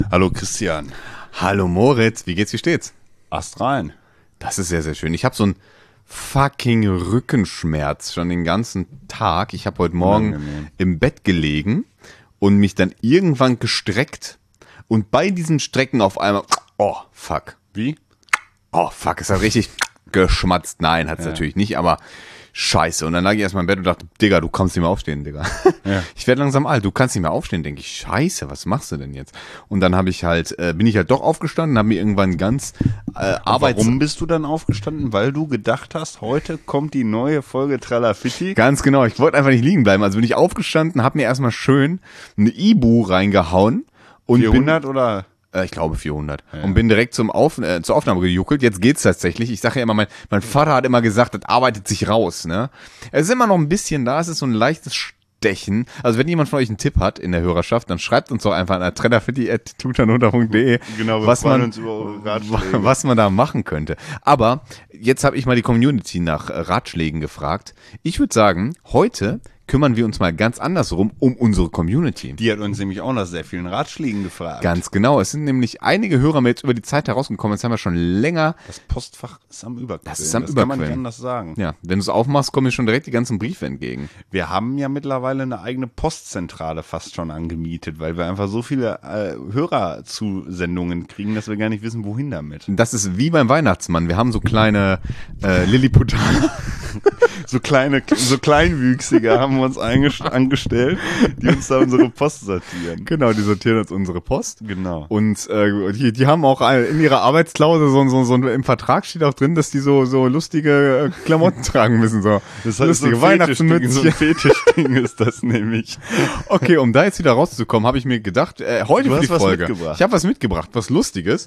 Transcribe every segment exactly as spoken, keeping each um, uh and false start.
Hallo Christian. Hallo Moritz, wie geht's, wie steht's? Ast rein. Das ist sehr, sehr schön. Ich habe so einen fucking Rückenschmerz schon den ganzen Tag. Ich habe heute Morgen Unangenehm. im Bett gelegen und mich dann irgendwann gestreckt. Und bei diesen Strecken auf einmal, oh fuck, Wie? oh fuck, es hat richtig geschmatzt. Nein, hat's Ja. natürlich nicht, aber scheiße. Und dann lag ich erstmal im Bett und dachte, Digga, du kannst nicht mehr aufstehen, Digga. Ja. Ich werde langsam alt, du kannst nicht mehr aufstehen, denke ich. Scheiße, was machst du denn jetzt? Und dann habe ich halt, äh, bin ich halt doch aufgestanden, habe mir irgendwann ganz äh, Arbeits... Warum bist du dann aufgestanden? Weil du gedacht hast, heute kommt die neue Folge Tralafitti? Ganz genau, ich wollte einfach nicht liegen bleiben. Also bin ich aufgestanden, habe mir erstmal schön eine Ibu reingehauen. Und vierhundert oder? Bin, äh, ich glaube vierhundert. Ja. Und bin direkt zum Auf, äh, zur Aufnahme gejuckelt. Jetzt geht's tatsächlich. Ich sage ja immer, mein, mein Vater hat immer gesagt, das arbeitet sich raus. Ne? Es ist immer noch ein bisschen da, es ist so ein leichtes Stechen. Also wenn jemand von euch einen Tipp hat in der Hörerschaft, dann schreibt uns doch einfach an tralafitti at tutanota punkt de, Genau, wir was freuen man, uns über eure Ratschläge. was man da machen könnte. Aber jetzt habe ich mal die Community nach äh, Ratschlägen gefragt. Ich würde sagen, heute kümmern wir uns mal ganz andersrum um unsere Community. Die hat uns nämlich auch nach sehr vielen Ratschlägen gefragt. Ganz genau. Es sind nämlich einige Hörer mir jetzt über die Zeit herausgekommen. Jetzt haben wir schon länger. Das Postfach ist am Überquellen. Das ist am das kann man nicht Überquellen. anders sagen. Ja, wenn du es aufmachst, kommen mir schon direkt die ganzen Briefe entgegen. Wir haben ja mittlerweile eine eigene Postzentrale fast schon angemietet, weil wir einfach so viele äh, Hörerzusendungen kriegen, dass wir gar nicht wissen, wohin damit. Das ist wie beim Weihnachtsmann. Wir haben so kleine äh, Lilliputaner. So kleine, so Kleinwüchsige haben wir uns eingest- angestellt, die uns da unsere Post sortieren. Genau, die sortieren uns unsere Post. Genau. Und äh, die, die haben auch ein- in ihrer Arbeitsklausel so, so, so im Vertrag steht auch drin, dass die so, so lustige äh, Klamotten tragen müssen. So Das heißt, lustige so ein Fetischding, so Weihnachtsmützchen. ein Fetischding ist das nämlich. Okay, um da jetzt wieder rauszukommen, habe ich mir gedacht, äh, heute Du für hast die was Folge. mitgebracht. Ich habe was mitgebracht, was Lustiges.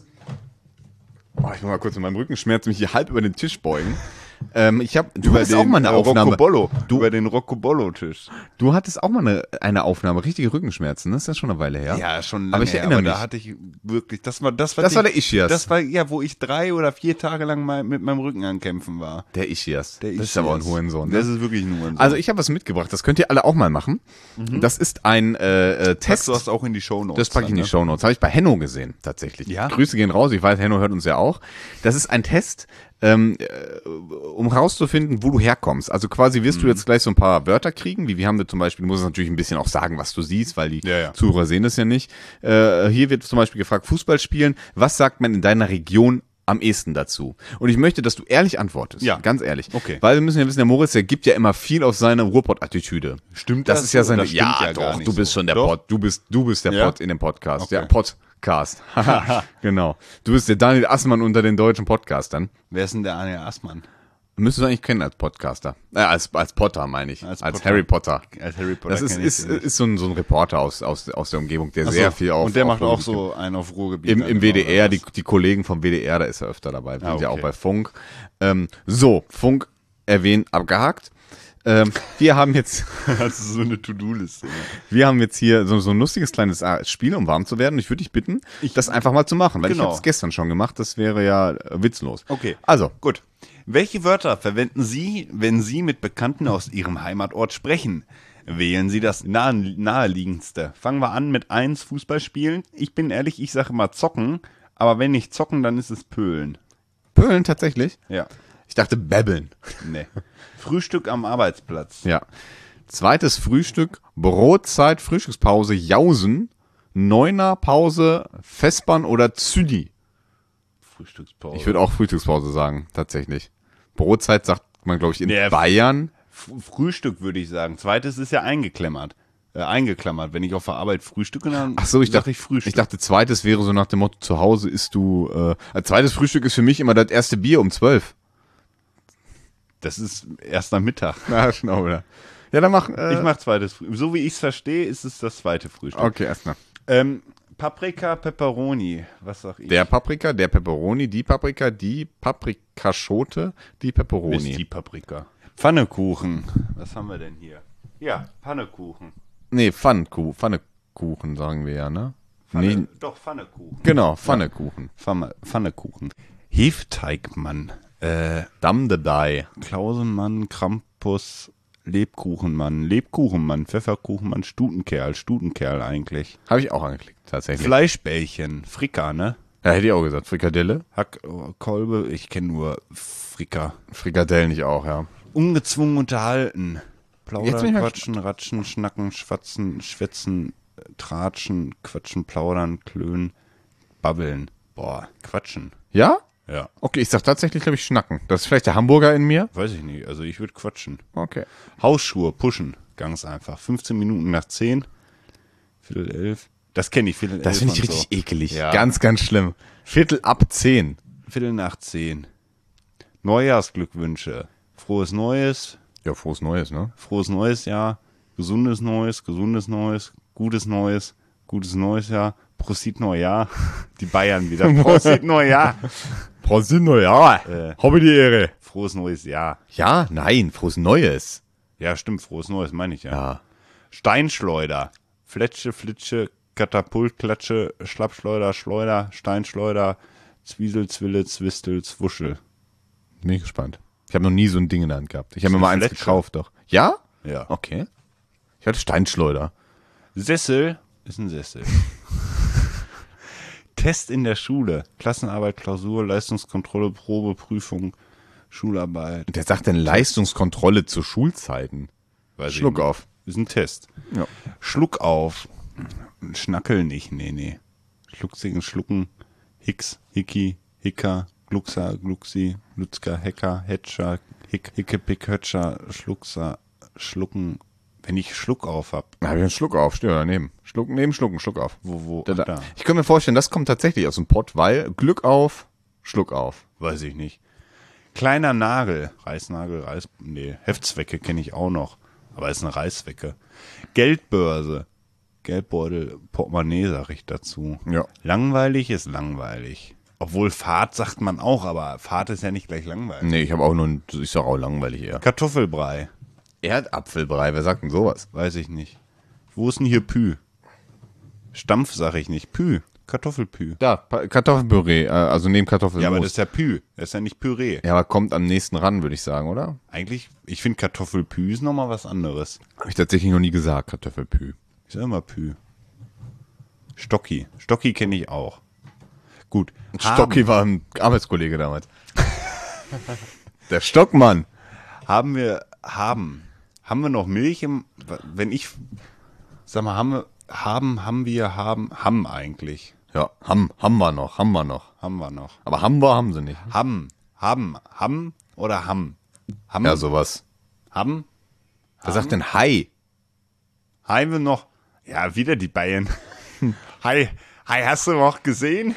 Oh, ich muss mal kurz mit meinem Rückenschmerz mich hier halb über den Tisch beugen. Ähm, ich habe, du hattest auch mal eine äh, Aufnahme. Roccobollo. Du- Über den Roccobollo-Tisch. Du hattest auch mal eine, eine Aufnahme, richtige Rückenschmerzen. Das ist ja schon eine Weile her. Ja, schon lange Aber ich her, erinnere aber mich. da hatte ich wirklich, das war, das war, Das die, war der Ischias. Das war, ja, wo ich drei oder vier Tage lang mal mit meinem Rücken am Kämpfen war. Der Ischias. Der Das ist aber ein Ischias. Hurensohn. Das Ne? ist wirklich ein Hurensohn. Also ich habe was mitgebracht. Das könnt ihr alle auch mal machen. Das ist ein äh, äh, Packst Test. du das auch in die Shownotes. Das packe ich in die dann, ne? Shownotes. Habe ich bei Henno gesehen, tatsächlich. Ja? Grüße gehen raus. Ich weiß, Henno hört uns ja auch. Das ist ein Test, ähm, äh, um rauszufinden, wo du herkommst. Also quasi wirst Mhm. du jetzt gleich so ein paar Wörter kriegen, wie wir haben wir zum Beispiel, du musst natürlich ein bisschen auch sagen, was du siehst, weil die Ja, ja. Zuhörer sehen das ja nicht. Äh, hier wird zum Beispiel gefragt, Fußball spielen. Was sagt man in deiner Region am ehesten dazu? Und ich möchte, dass du ehrlich antwortest. Ja. Ganz ehrlich. Okay. Weil wir müssen ja wissen, der Moritz, der gibt ja immer viel auf seine Ruhrpott-Attitüde. Stimmt Das das ist ja so? seine, Das stimmt ja, ja gar doch, nicht du bist so. schon der Doch? Pod, du bist, du bist der Ja? Pod in dem Podcast. Okay. Der Podcast. Genau. Du bist der Daniel Assmann unter den deutschen Podcastern. Wer ist denn der Daniel Assmann? Müsstest du eigentlich kennen als Podcaster. Äh, als, als Potter, meine ich. Als, Als Potter. Harry Potter. Als Harry Potter Das ist, kenn ich ist, den nicht. ist so ein, so ein Reporter aus, aus, aus der Umgebung, der Ach sehr so. viel auf Und der auf macht auch Ruhrgebiet so einen auf Ruhrgebiet. Im, dann im immer, W D R, oder die, was? die Kollegen vom W D R, da ist er öfter dabei. Wir Ah, sind ja auch okay. bei Funk. Ähm, so, Funk erwähnt, abgehakt. Ähm, wir haben jetzt, Das ist so eine To-Do-Liste. wir haben jetzt hier so, so ein lustiges kleines äh, Spiel, um warm zu werden. Ich würde dich bitten, das einfach mal zu machen, weil ich Genau. habe es gestern schon gemacht. Das wäre ja äh, witzlos. Okay. Also, Gut. Welche Wörter verwenden Sie, wenn Sie mit Bekannten aus Ihrem Heimatort sprechen? Wählen Sie das nahe, naheliegendste. Fangen wir an mit eins, Fußball spielen. Ich bin ehrlich, ich sage immer zocken, aber wenn nicht zocken, dann ist es pölen. Pölen tatsächlich. Ja. Ich dachte babbeln. Nee. Frühstück am Arbeitsplatz. Ja. Zweites Frühstück, Brotzeit, Frühstückspause, Jausen, Neuner Pause, Vespern oder Züdi. Frühstückspause. Ich würde auch Frühstückspause sagen, tatsächlich. Brotzeit sagt man, glaube ich, in Nee, Bayern. F- Frühstück würde ich sagen. Zweites ist ja eingeklammert. Äh, eingeklammert. Wenn ich auf der Arbeit frühstücke, dann Ach so, ich sag dachte, ich Frühstück. ich dachte, zweites wäre so nach dem Motto, zu Hause isst du, äh, als zweites Frühstück ist für mich immer das erste Bier um zwölf. das ist erst am Mittag. Na, genau, oder? Ja, dann mach, äh, Ich mache zweites Frühstück. So wie ich es verstehe, ist es das zweite Frühstück. okay, erstmal. Ähm, Paprika, Pepperoni. Was sag ich? Der Paprika, der Pepperoni, die Paprika, die Paprikaschote, die ist Pepperoni. die Paprika. Pfannekuchen. Was haben wir denn hier? Ja, Pfannekuchen. Nee, Pfannkuchen, Pfannekuchen sagen wir ja, ne? Pfanne, Nee, Doch, Pfannekuchen. genau, Pfannekuchen. Pfanne, Pfannekuchen. Hefteigmann. Äh, Damm de Dai. Klausenmann, Krampus, Lebkuchenmann, Lebkuchenmann, Pfefferkuchenmann, Stutenkerl, Stutenkerl eigentlich. Habe ich auch angeklickt, tatsächlich. Fleischbällchen, Frika, ne? Ja, hätte ich auch gesagt. Frikadelle? Hackkolbe, ich kenne nur Frika. Frikadellen ich auch, ja. Ungezwungen unterhalten. Jetzt Plaudern, bin ich mal quatschen, ratschen, schnacken, schwatzen, schwätzen, tratschen, quatschen, plaudern, klönen, babbeln. Boah, quatschen. Ja? Ja, Okay, ich sag tatsächlich, glaube ich, schnacken. Das ist vielleicht der Hamburger in mir. weiß ich nicht. Also ich würde quatschen. Okay. Hausschuhe, pushen, ganz einfach. fünfzehn Minuten nach zehn, Viertel elf. Das kenne ich, Viertel Das elf finde ich und richtig so. ekelig. Ja. Ganz, ganz schlimm. Viertel ab zehn. Viertel nach zehn. Neujahrsglückwünsche. Frohes Neues, Ja, frohes Neues, ne? frohes neues Jahr, gesundes Neues, gesundes Neues, gutes Neues, gutes neues Jahr, Prosit Neujahr. Die Bayern wieder. Prosit Neujahr. Prost Neujahr. Äh. Habe die Ehre. Frohes neues Jahr. Ja, nein, frohes Neues. Ja, stimmt, frohes Neues meine ich ja. Ja. Steinschleuder. Fletsche, Flitsche, Katapult, Klatsche, Schlappschleuder, Schleuder, Steinschleuder, Zwiesel, Zwille, Zwistel, Zwuschel. Bin ich gespannt. Ich habe noch nie so ein Ding in der Hand gehabt. Ich habe Ist mir mal eine eins Fletsche. gekauft, doch. Ja? Ja. Okay. Ich hatte Steinschleuder. Sessel ist ein Sessel. Test in der Schule. Klassenarbeit, Klausur, Leistungskontrolle, Probe, Prüfung, Schularbeit. Der sagt denn Leistungskontrolle zu Schulzeiten. Weiß ich Schluck nicht. auf. Ist ein Test. Ja. Schluck auf. Schnackel nicht, nee, nee. Schlucksingen, Schlucken. Hicks, Hickey, Hicker, Gluckser, Gluxi, Lutzker, Hecker, Hetscher, Hick, Hicke, Pick, Hötscher, Schluckser, Schlucken. Wenn ich Schluck auf hab. Da habe ich einen Schluck auf. Steht daneben. Schluck, neben Schlucken, Schluck auf. Wo, wo? Da, Ach, da. da. Ich könnte mir vorstellen, das kommt tatsächlich aus dem Pott, weil Glück auf, Schluck auf. Weiß ich nicht. Kleiner Nagel. Reißnagel, Reiß... Nee, Heftzwecke kenne ich auch noch. Aber ist eine Reißzwecke. Geldbörse. Geldbeutel, Portemonnaie sag ich dazu. Ja. Langweilig ist langweilig. Obwohl Fahrt sagt man auch, aber Fahrt ist ja nicht gleich langweilig. Nee, ich habe auch nur, ein, ich sag auch langweilig eher. Kartoffelbrei. Erdapfelbrei, wer sagt denn sowas? Weiß ich nicht. Wo ist denn hier Pü? Stampf sag ich nicht. Pü. Kartoffelpü. Da, Pa- Kartoffelpüree, äh, also neben Kartoffelmus. Ja, aber das ist ja Pü. Das ist ja nicht Püree. ja, aber kommt am nächsten ran, würde ich sagen, oder? Eigentlich, ich finde Kartoffelpü ist nochmal was anderes. Habe ich tatsächlich noch nie gesagt, Kartoffelpü. Ich sag immer Pü. Stocki. Stocki kenne ich auch. Gut. Stocki war ein Arbeitskollege damals. Der Stockmann. Haben wir, haben. Haben wir noch Milch im, wenn ich, sag mal, haben wir, haben, haben wir, haben, haben eigentlich. Ja, haben, haben wir noch, haben wir noch. Haben wir noch. Aber haben wir, haben sie nicht. Haben, haben, haben oder haben? Haben, Ja, sowas. haben? Wer sagt denn Hi? Haben wir noch, ja, wieder die Bayern. Hi, hi, hast du noch gesehen?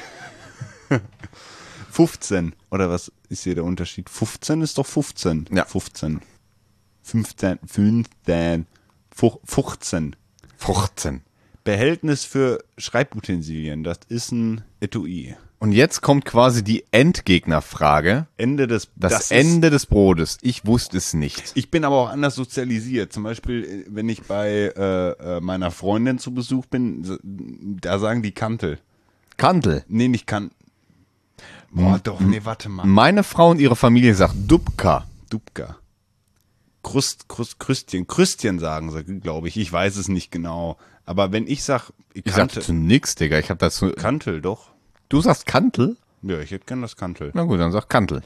fünfzehn, oder was ist hier der Unterschied? fünfzehn ist doch fünfzehn. Ja. fünfzehn. fünfzehn, fünfzehn, Fuch- fünfzehn. fünfzehn. Behältnis für Schreibutensilien, das ist ein Etui. Und jetzt kommt quasi die Endgegnerfrage. Ende des, Das, ist- Ende des Brotes. Ich wusste es nicht. Ich bin aber auch anders sozialisiert. Zum Beispiel, äh, wenn ich bei äh, äh, meiner Freundin zu Besuch bin, s- da sagen die Kantel. Kantel. Nee, nicht Kantel. Boah, doch, nee, warte mal. Meine Frau und ihre Familie sagt Dubka. Dubka. Krust, Krust, Krüstchen. Krüstchen sagen sie, glaube ich. Ich weiß es nicht genau. Aber wenn ich sag, Ich Kantel, sagte zu nix, Digga. Ich hab dazu. Kantel, doch. Du sagst Kantel? Ja, ich hätte gern das Kantel. Na gut, dann sag Kantel.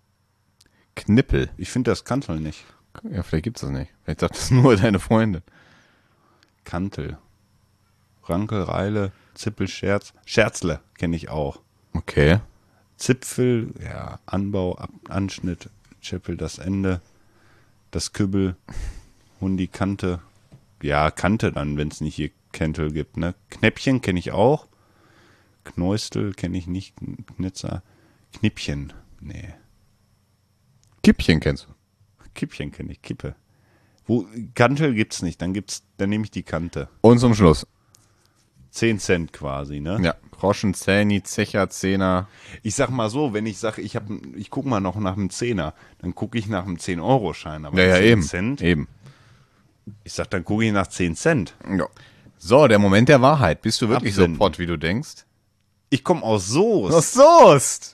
Knippel. Ich finde das Kantel nicht. Ja, vielleicht gibt's das nicht. Vielleicht sagt das nur deine Freundin. Kantel. Rankel, Reile, Zippel, Scherz. Scherzle kenne ich auch. Okay. Zipfel, ja, Anbau, Ab Anschnitt, Scheppel, das Ende, das Kübbel, Hundi, Kante. Ja, Kante dann, wenn es nicht hier Kentel gibt, ne? Knäppchen kenne ich auch. Knäustel kenne ich nicht. Knitzer. Knippchen, nee. Kippchen kennst du. Kippchen kenne ich, Kippe. Wo, Kantel gibt's nicht, dann gibt's, dann nehme ich die Kante. Und zum Schluss. Zehn Cent quasi, ne? Ja. Groschen, Zähni, Zecher, Zehner. Ich sag mal so, wenn ich sage, ich hab, ich guck mal noch nach einem Zehner, dann gucke ich nach einem zehn-Euro-Schein. Aber Ja, ja, zehn eben. Cent, Eben. ich sag, dann gucke ich nach zehn Cent. Ja. So, der Moment der Wahrheit. Bist du wirklich Absenden. so pott, wie du denkst? Ich komme aus Soest. Soest!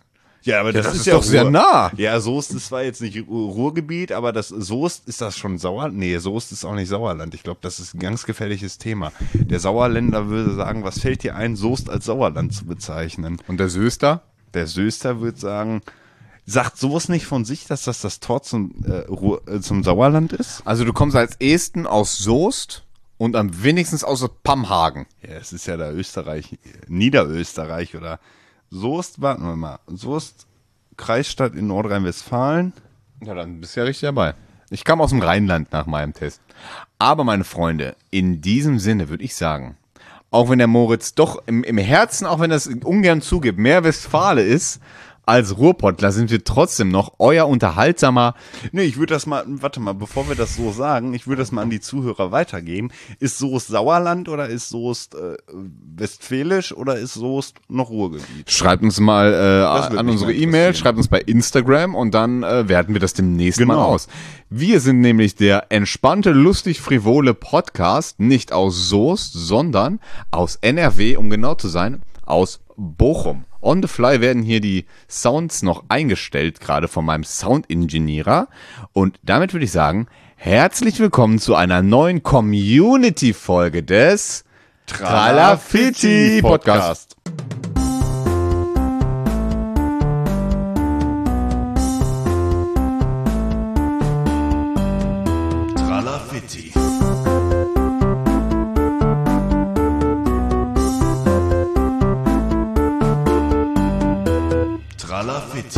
Ja, aber das, das ist, ist ja doch sehr Ruhr. nah. Ja, Soest ist zwar jetzt nicht Ru- Ruhrgebiet, aber das Soest, ist das schon Sauerland? Nee, Soest ist auch nicht Sauerland. Ich glaube, das ist ein ganz gefährliches Thema. Der Sauerländer würde sagen, was fällt dir ein, Soest als Sauerland zu bezeichnen? Und der Söster? Der Soester würde sagen, sagt sowas nicht von sich, dass das das Tor zum, äh, Ruhr, äh, zum Sauerland ist? Also du kommst als Esten aus Soest und am wenigsten aus Pamhagen. Ja, es ist ja da Österreich, Niederösterreich oder Soest, warten wir mal, Soest, Kreisstadt in Nordrhein-Westfalen. Ja, dann bist du ja richtig dabei. Ich kam aus dem Rheinland nach meinem Test. Aber meine Freunde, in diesem Sinne würde ich sagen, auch wenn der Moritz doch im, im Herzen, auch wenn er es ungern zugibt, mehr Westfale ist als Ruhrpottler, sind wir trotzdem noch euer unterhaltsamer. Nee, ich würde das mal, warte mal, bevor wir das so sagen, ich würde das mal an die Zuhörer weitergeben. Ist Soest Sauerland oder ist Soest äh, Westfälisch oder ist Soest noch Ruhrgebiet? Schreibt uns mal äh, würde an mich unsere mal E-Mail, interessieren. schreibt uns bei Instagram und dann äh, werten wir das demnächst Genau. mal aus. Wir sind nämlich der entspannte, lustig, frivole Podcast, nicht aus Soest, sondern aus N R W, um genau zu sein, aus Bochum. On the fly werden hier die Sounds noch eingestellt, gerade von meinem Sound-Engineerer. Und damit würde ich sagen, herzlich willkommen zu einer neuen Community-Folge des Tralafitti Podcast. Tralafitti. Tralafitti.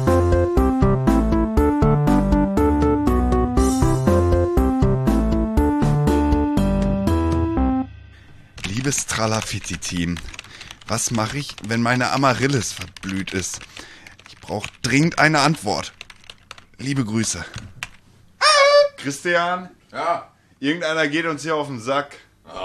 Liebes Tralafitti-Team, was mache ich, wenn meine Amaryllis verblüht ist? Ich brauche dringend eine Antwort. Liebe Grüße. Christian? Ja. Irgendeiner geht uns hier auf den Sack.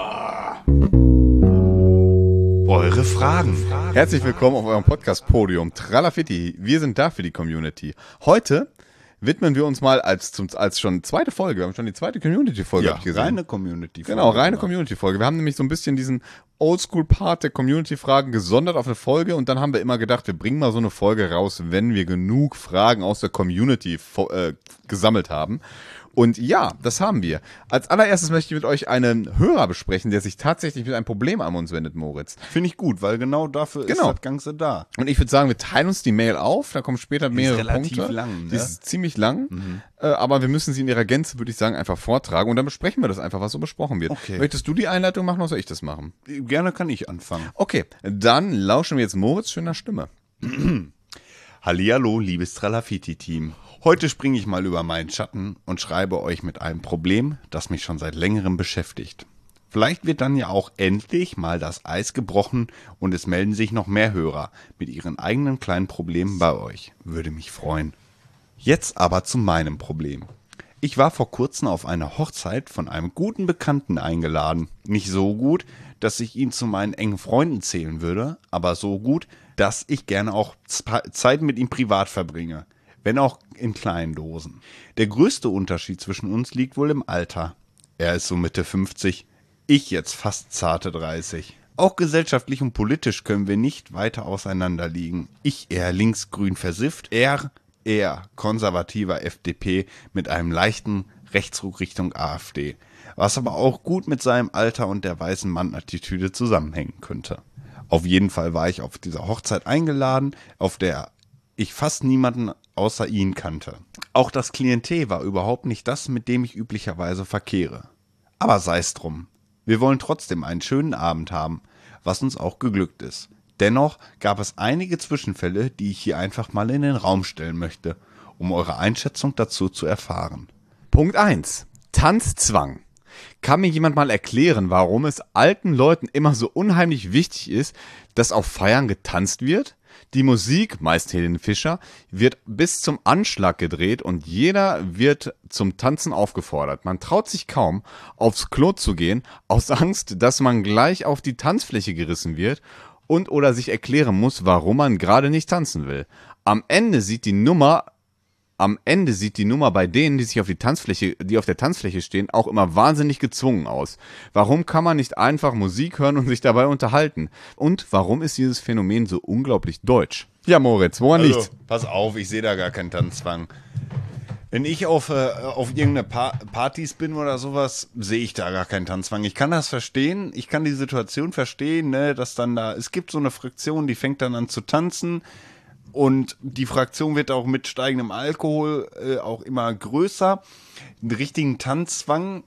Eure Fragen. Herzlich willkommen auf eurem Podcast-Podium Tralafitti. Wir sind da für die Community. Heute widmen wir uns mal als, zum, als schon zweite Folge, wir haben schon die zweite Community-Folge Ja, hab ich gesehen. reine Community. Genau, reine Community-Folge. Wir haben nämlich so ein bisschen diesen Oldschool-Part der Community-Fragen gesondert auf eine Folge und dann haben wir immer gedacht, wir bringen mal so eine Folge raus, wenn wir genug Fragen aus der Community äh, gesammelt haben. Und ja, das haben wir. Als allererstes möchte ich mit euch einen Hörer besprechen, der sich tatsächlich mit einem Problem an uns wendet, Moritz. Finde ich gut, weil genau dafür Genau. ist das Ganze da. Und ich würde sagen, wir teilen uns die Mail auf, da kommen später mehrere relativ Punkte. lang, ne? Die ist ziemlich lang, äh, aber wir müssen sie in ihrer Gänze, würde ich sagen, einfach vortragen und dann besprechen wir das einfach, was so besprochen wird. Okay. Möchtest du die Einleitung machen oder soll ich das machen? Gerne kann ich anfangen. Okay, dann lauschen wir jetzt Moritz schöner Stimme. Hallihallo, liebes Tralafitti-Team. Heute springe ich mal über meinen Schatten und schreibe euch mit einem Problem, das mich schon seit längerem beschäftigt. Vielleicht wird dann ja auch endlich mal das Eis gebrochen und es melden sich noch mehr Hörer mit ihren eigenen kleinen Problemen bei euch. Würde mich freuen. Jetzt aber zu meinem Problem. Ich war vor kurzem auf eine Hochzeit von einem guten Bekannten eingeladen. Nicht so gut, dass ich ihn zu meinen engen Freunden zählen würde, aber so gut, dass ich gerne auch Zeit mit ihm privat verbringe. Wenn auch in kleinen Dosen. Der größte Unterschied zwischen uns liegt wohl im Alter. Er ist so Mitte fünfzig, ich jetzt fast zarte dreißig. Auch gesellschaftlich und politisch können wir nicht weiter auseinander liegen. Ich eher linksgrün versifft, er eher konservativer F D P mit einem leichten Rechtsruck Richtung AfD. Was aber auch gut mit seinem Alter und der weißen Mann-Attitüde zusammenhängen könnte. Auf jeden Fall war ich auf dieser Hochzeit eingeladen, auf der ich fast niemanden außer ihn kannte. Auch das Klientel war überhaupt nicht das, mit dem ich üblicherweise verkehre. Aber sei's drum. Wir wollen trotzdem einen schönen Abend haben, was uns auch geglückt ist. Dennoch gab es einige Zwischenfälle, die ich hier einfach mal in den Raum stellen möchte, um eure Einschätzung dazu zu erfahren. Punkt eins. Tanzzwang. Kann mir jemand mal erklären, warum es alten Leuten immer so unheimlich wichtig ist, dass auf Feiern getanzt wird? Die Musik, meist Helene Fischer, wird bis zum Anschlag gedreht und jeder wird zum Tanzen aufgefordert. Man traut sich kaum, aufs Klo zu gehen, aus Angst, dass man gleich auf die Tanzfläche gerissen wird und oder sich erklären muss, warum man gerade nicht tanzen will. Am Ende sieht die Nummer am Ende sieht die Nummer bei denen, die sich auf die Tanzfläche, die auf der Tanzfläche stehen, auch immer wahnsinnig gezwungen aus. Warum kann man nicht einfach Musik hören und sich dabei unterhalten? Und warum ist dieses Phänomen so unglaublich deutsch? Ja, Moritz, woran Also, liegt's? pass auf, ich sehe da gar keinen Tanzzwang. Wenn ich auf, äh, auf irgendeine pa- Partys bin oder sowas, sehe ich da gar keinen Tanzzwang. Ich kann das verstehen, ich kann die Situation verstehen, ne, dass dann da, es gibt so eine Fraktion, die fängt dann an zu tanzen und die Fraktion wird auch mit steigendem Alkohol äh, auch immer größer. Einen richtigen Tanzzwang,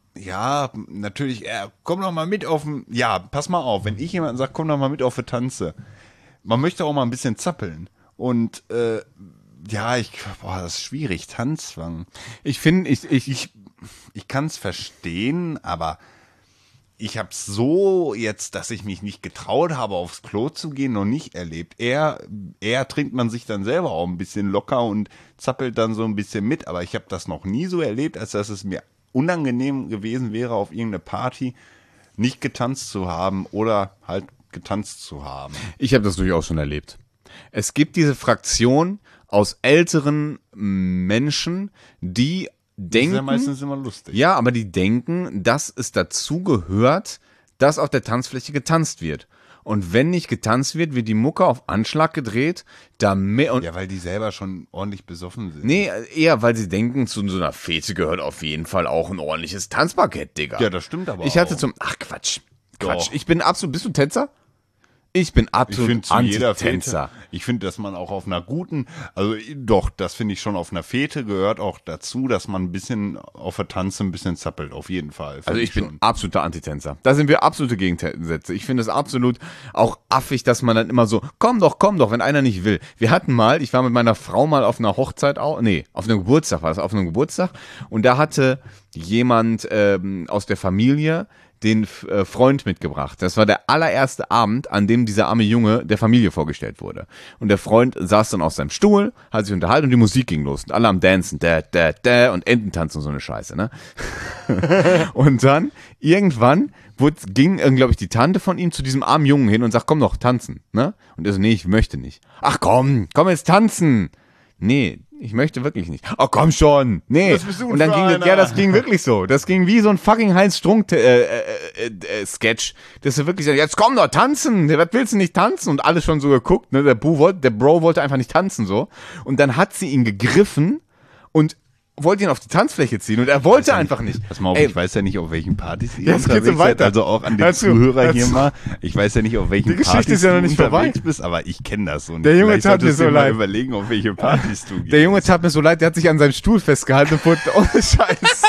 ja, natürlich, äh, komm doch mal mit auf den, ja, pass mal auf, wenn ich jemanden sage, komm doch mal mit auf die Tanze, man möchte auch mal ein bisschen zappeln und, äh, ja, ich, boah, das ist schwierig, Tanzzwang. Ich finde, ich, ich, Ich, ich kann es verstehen, aber ich habe es so jetzt, dass ich mich nicht getraut habe, aufs Klo zu gehen, noch nicht erlebt. Eher, eher trinkt man sich dann selber auch ein bisschen locker und zappelt dann so ein bisschen mit. Aber ich habe das noch nie so erlebt, als dass es mir unangenehm gewesen wäre, auf irgendeine Party nicht getanzt zu haben oder halt getanzt zu haben. ich habe das durchaus schon erlebt. Es gibt diese Fraktion aus älteren Menschen, die Das ist ja denken, meistens immer lustig. ja, aber die denken, dass es dazu gehört, dass auf der Tanzfläche getanzt wird. Und wenn nicht getanzt wird, wird die Mucke auf Anschlag gedreht, damit, und Ja, weil die selber schon ordentlich besoffen sind. nee, eher, weil sie denken, zu so einer Fete gehört auf jeden Fall auch ein ordentliches Tanzparkett, Digga. Ja, das stimmt aber Ich hatte auch. zum, ach Quatsch, Quatsch. Doch. Ich bin absolut, bist du Tänzer? Ich bin Ich absolut finde zu jeder Anti-Tänzer. Fete, ich finde, dass man auch auf einer guten, also doch, das finde ich schon, auf einer Fete gehört auch dazu, dass man ein bisschen auf der Tanze ein bisschen zappelt, auf jeden Fall. Find Also ich bin schon. absoluter Antitänzer. Da sind wir absolute Gegensätze. Ich finde es absolut auch affig, dass man dann immer so, komm doch, komm doch, wenn einer nicht will. Wir hatten mal, ich war mit meiner Frau mal auf einer Hochzeit, auch, nee, auf einem Geburtstag war das, auf einem Geburtstag. Und da hatte jemand ähm, aus der Familie den äh, Freund mitgebracht. Das war der allererste Abend, an dem dieser arme Junge der Familie vorgestellt wurde. Und der Freund saß dann auf seinem Stuhl, hat sich unterhalten und die Musik ging los. Und alle am Dancen, da, da, da und Ententanzen und so eine Scheiße, ne? Und dann, irgendwann, wurde, ging, glaube ich, die Tante von ihm zu diesem armen Jungen hin und sagt, komm doch, tanzen, ne? Und er so, nee, ich möchte nicht. Ach komm, komm jetzt tanzen. Nee, ich möchte wirklich nicht. Oh, komm schon. Nee. Was bist du denn Und dann für ging das, einer? ja, das ging wirklich so. Das ging wie so ein fucking Heinz Strunk äh, äh, äh, äh, Sketch. Das ist wirklich so, jetzt komm doch, tanzen. Was willst du nicht tanzen? Und alle schon so geguckt, ne? Der Bro wollte, der Bro wollte einfach nicht tanzen, so. Und dann hat sie ihn gegriffen und wollte ihn auf die Tanzfläche ziehen und er wollte einfach nicht. Pass mal auf, Ey, ich weiß ja nicht, auf welchen Partys ihr Ja, es geht unterwegs so weiter. seid, also auch an den Hör zu, Zuhörer hör hier zu. mal. Ich weiß ja nicht, auf welchen Die Geschichte Partys ist ja noch du nicht vorbei. unterwegs bist, aber ich kenne das. Und Der Junge vielleicht tat mir solltest so du dir mal leid. überlegen, auf welche Partys du gehst. Der Junge tat mir so leid, der hat sich an seinem Stuhl festgehalten und wurde, ohne Scheiß,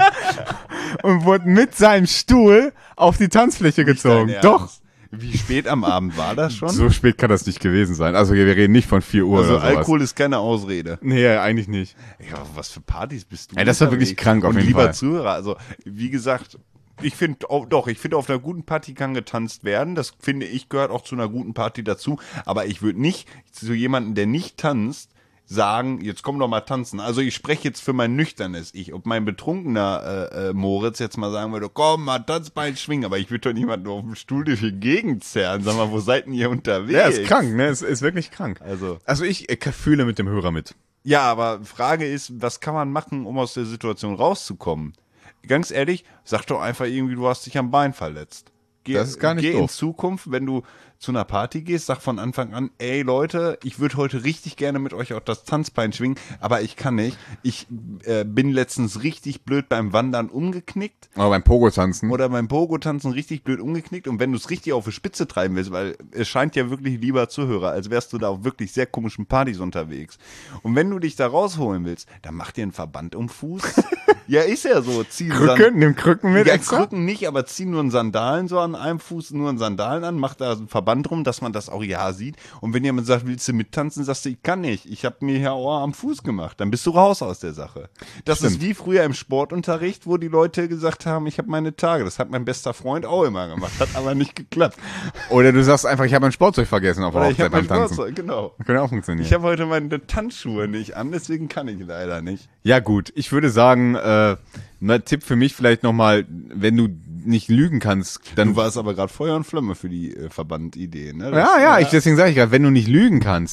und wurde mit seinem Stuhl auf die Tanzfläche gezogen. Dein Doch. Ernst? Wie spät am Abend war das schon? So spät kann das nicht gewesen sein. Also wir reden nicht von vier Uhr also oder sowas. Alkohol ist keine Ausrede. Nee, eigentlich nicht. Ja, was für Partys bist du? Ey, das war unterwegs? wirklich krank auf Und jeden lieber Fall. Zuhörer, also wie gesagt, ich finde doch, ich finde auf einer guten Party kann getanzt werden. Das finde ich gehört auch zu einer guten Party dazu. Aber ich würde nicht zu jemandem, der nicht tanzt, sagen, jetzt komm doch mal tanzen. Also ich spreche jetzt für mein nüchternes Ich. Ob mein betrunkener äh, äh, Moritz jetzt mal sagen würde, komm mal Tanzbein schwingen, aber ich würde doch niemanden auf dem Stuhl durch die Gegend zerren. Sag mal, wo seid denn ihr unterwegs? Ja, ist krank, ne? Ist, ist wirklich krank. Also, Also ich äh, fühle mit dem Hörer mit. ja, aber Frage ist, was kann man machen, um aus der Situation rauszukommen? Ganz ehrlich, sag doch einfach irgendwie, du hast dich am Bein verletzt. Geh, Das ist gar nicht geh in doof. Zukunft, wenn du zu einer Party gehst, sag von Anfang an, ey Leute, ich würde heute richtig gerne mit euch auf das Tanzbein schwingen, aber ich kann nicht. Ich äh, bin letztens richtig blöd beim Wandern umgeknickt Aber beim Pogo-Tanzen. oder beim Pogo-Tanzen richtig blöd umgeknickt und wenn du es richtig auf die Spitze treiben willst, weil es scheint ja wirklich, lieber Zuhörer, als wärst du da auf wirklich sehr komischen Partys unterwegs. Und wenn du dich da rausholen willst, dann mach dir einen Verband um den Fuß. Ja, ist ja so. Zieh einen Krücken, nimm Krücken mit ja, extra. Krücken nicht, aber zieh nur einen Sandalen so an einem Fuß, nur einen Sandalen an, mach da einen Verband drum, dass man das auch ja sieht. Und wenn jemand sagt, willst du mittanzen, sagst du, ich kann nicht. Ich habe mir hier Ohr am Fuß gemacht. Dann bist du raus aus der Sache. Das Stimmt. ist wie früher im Sportunterricht, wo die Leute gesagt haben, ich habe meine Tage. Das hat mein bester Freund auch immer gemacht, hat aber nicht geklappt. Oder du sagst einfach, ich habe mein Sportzeug vergessen auf der Oder ich Hochzeit habe beim mein Tanzen. Sportzeug, genau. Kann ja auch funktionieren. Ich habe heute meine Tanzschuhe nicht an, deswegen kann ich leider nicht. Ja gut, ich würde sagen, äh, ein Tipp für mich vielleicht nochmal, wenn du nicht lügen kannst, dann... Du warst aber gerade Feuer und Flamme für die äh, Verbandidee, ne? Das- ja, ja, ich, deswegen sage ich gerade, wenn du nicht lügen kannst,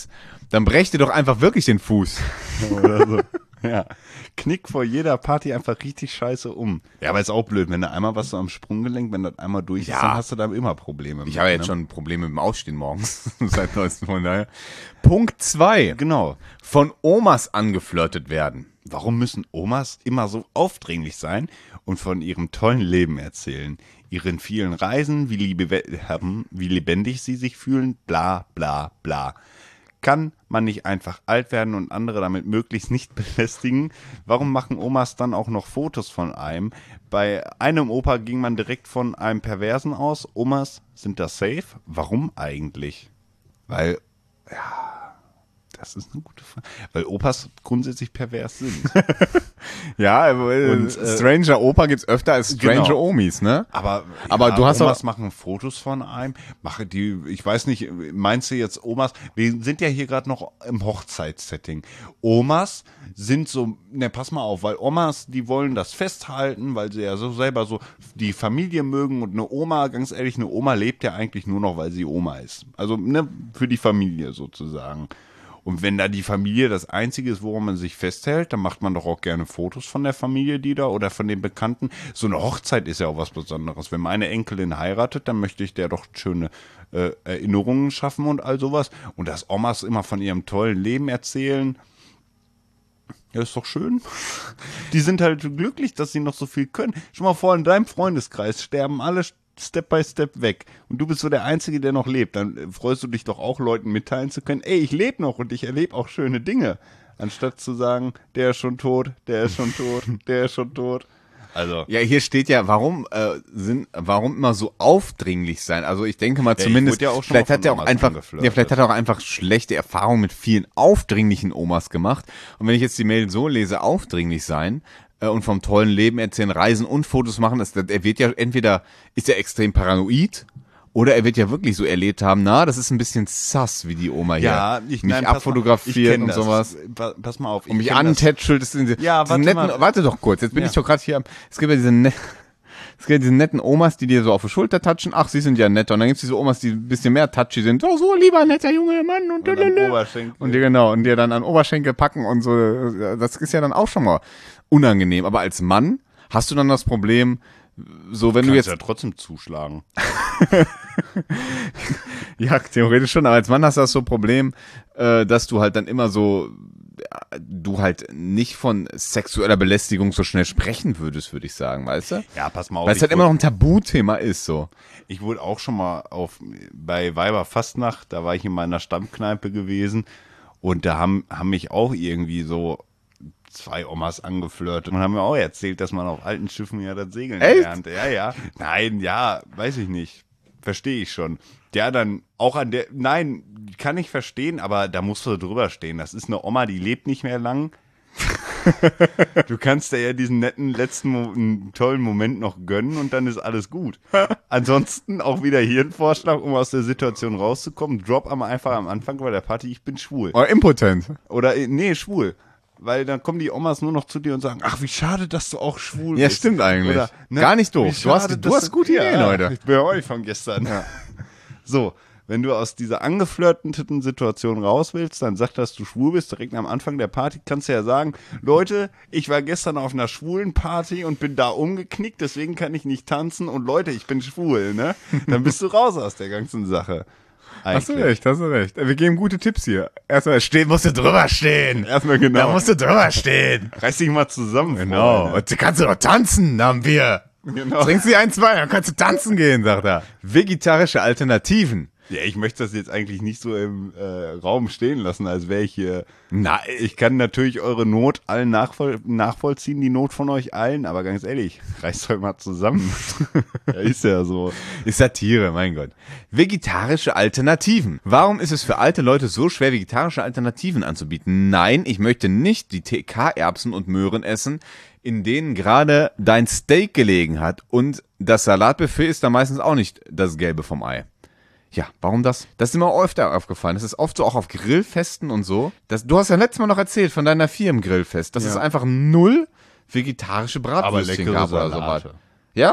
dann brech dir doch einfach wirklich den Fuß. Oder so. Ja. Knick vor jeder Party einfach richtig scheiße um. Ja, aber ist auch blöd, wenn du einmal was so am Sprunggelenk, wenn das einmal durch Ja. ist, dann hast du da immer Probleme. Ich mit, habe jetzt ne? schon Probleme mit dem Aufstehen morgens. Seit neuestem von daher. Punkt zwei. Genau. Von Omas angeflirtet werden. Warum müssen Omas immer so aufdringlich sein und von ihrem tollen Leben erzählen? Ihren vielen Reisen, wie, liebe, haben, wie lebendig sie sich fühlen, bla bla bla. Kann man nicht einfach alt werden und andere damit möglichst nicht belästigen? Warum machen Omas dann auch noch Fotos von einem? Bei einem Opa ging man direkt von einem Perversen aus. Omas sind da safe? Warum eigentlich? Weil, ja, das ist eine gute Frage. Weil Opas grundsätzlich pervers sind. Ja, äh, Und, äh, Stranger Opa gibt's öfter als Stranger genau. Omis, ne? Aber, Aber ja, du hast Omas auch- machen Fotos von einem, mache die, ich weiß nicht, meinst du jetzt Omas? Wir sind ja hier gerade noch im Hochzeitssetting. Omas sind so, ne, pass mal auf, weil Omas, die wollen das festhalten, weil sie ja so selber so die Familie mögen und eine Oma, ganz ehrlich, eine Oma lebt ja eigentlich nur noch, weil sie Oma ist. Also, ne, für die Familie sozusagen. Und wenn da die Familie das Einzige ist, woran man sich festhält, dann macht man doch auch gerne Fotos von der Familie, die da oder von den Bekannten. So eine Hochzeit ist ja auch was Besonderes. Wenn meine Enkelin heiratet, dann möchte ich der doch schöne äh, Erinnerungen schaffen und all sowas. Und dass Omas immer von ihrem tollen Leben erzählen, ja, ist doch schön. Die sind halt glücklich, dass sie noch so viel können. Schon mal vor, in deinem Freundeskreis sterben alle Step by Step weg. Und du bist so der Einzige, der noch lebt. Dann freust du dich doch auch, Leuten mitteilen zu können, ey, ich lebe noch und ich erlebe auch schöne Dinge. Anstatt zu sagen, der ist schon tot, der ist schon tot, der ist schon tot. Also. Ja, hier steht ja, warum äh, sind, warum immer so aufdringlich sein? Also ich denke mal ich zumindest, wurde ja auch schon vielleicht mal hat er von auch Omas einfach, angeflirtet. ja, vielleicht hat er auch einfach schlechte Erfahrungen mit vielen aufdringlichen Omas gemacht. Und wenn ich jetzt die Mail so lese, aufdringlich sein äh, und vom tollen Leben erzählen, Reisen und Fotos machen, das, er wird ja entweder ist er extrem paranoid. Oder er wird ja wirklich so erlebt haben, na, das ist ein bisschen sass, wie die Oma hier Ja, ich mich nein, pass mal, ich abfotografiert kenn und das. sowas. Pa- Pass mal auf. Und mich kenn das. antätschelt. Das sind diese, Ja, diese warte netten, mal. warte doch kurz, jetzt bin Ja. ich doch gerade hier am, es gibt ja diese, ne, es gibt ja diese netten Omas, die dir so auf die Schulter touchen, ach, sie sind ja netter. Und dann gibt's diese Omas, die ein bisschen mehr touchy sind, oh, so lieber netter junger Mann und, Und am Oberschenkel. und die genau, und dir dann an Oberschenkel packen und so, das ist ja dann auch schon mal unangenehm. Aber als Mann hast du dann das Problem, so wenn du Kannst jetzt, ja trotzdem zuschlagen. ja, theoretisch schon, aber als Mann hast du das so Problem, äh, dass du halt dann immer so, ja, du halt nicht von sexueller Belästigung so schnell sprechen würdest, würde ich sagen, weißt du? Ja, pass mal auf. Weil es ich halt immer wurde- noch ein Tabuthema ist, so. Ich wurde auch schon mal auf bei Weiberfastnacht, da war ich in meiner Stammkneipe gewesen und da haben, haben mich auch irgendwie so zwei Omas angeflirtet und haben mir auch erzählt, dass man auf alten Schiffen ja das Segeln Echt? lernt. Ja, ja. Nein, ja, weiß ich nicht. Verstehe ich schon. Ja, dann auch an der, nein, kann ich verstehen, aber da musst du drüber stehen. Das ist eine Oma, die lebt nicht mehr lang. Du kannst dir ja diesen netten letzten Mo- einen tollen Moment noch gönnen und dann ist alles gut. Ansonsten auch wieder hier ein Vorschlag, um aus der Situation rauszukommen. Drop am einfach am Anfang bei der Party, ich bin schwul. Oder impotent. Oder äh, nee, schwul. Weil dann kommen die Omas nur noch zu dir und sagen, ach, wie schade, dass du auch schwul Ja, bist. stimmt eigentlich. Oder, ne, Gar nicht doof. wie Du hast- schade, du dass hast gute Ideen heute. Ich bin ja auch nicht von gestern. So, wenn du aus dieser angeflirteten Situation raus willst, dann sag, dass du schwul bist, direkt am Anfang der Party, kannst du ja sagen, Leute, ich war gestern auf einer schwulen Party und bin da umgeknickt, deswegen kann ich nicht tanzen und Leute, ich bin schwul, ne? Dann bist du raus aus der ganzen Sache. Hast du Eigentlich. recht, hast du recht. Wir geben gute Tipps hier. Erstmal stehen, musst du drüber stehen. Erstmal genau. Da musst du drüber stehen. Reiß dich mal zusammen. Genau. Freunde. Und du kannst doch tanzen, haben wir. Genau. Trinkst du ein, zwei, dann kannst du tanzen gehen, sagt er. Vegetarische Alternativen. Ja, ich möchte das jetzt eigentlich nicht so im äh, Raum stehen lassen, als wäre ich hier. Na, Ich kann natürlich eure Not allen nachvoll nachvollziehen, die Not von euch allen, aber ganz ehrlich, reißt euch mal zusammen. Ja, ist ja so. ist Satire, mein Gott. Vegetarische Alternativen. Warum ist es für alte Leute so schwer, vegetarische Alternativen anzubieten? Nein, ich möchte nicht die T K-Erbsen und Möhren essen, in denen gerade dein Steak gelegen hat. Und das Salatbuffet ist da meistens auch nicht das Gelbe vom Ei. Ja, warum das? Das ist mir öfter aufgefallen. Das ist oft so auch auf Grillfesten und so. Das, du hast ja letztes Mal noch erzählt von deiner Firmengrillfest, dass Ja. es einfach null vegetarische Bratwürstchen leckere gab oder so Salate. was. Ja?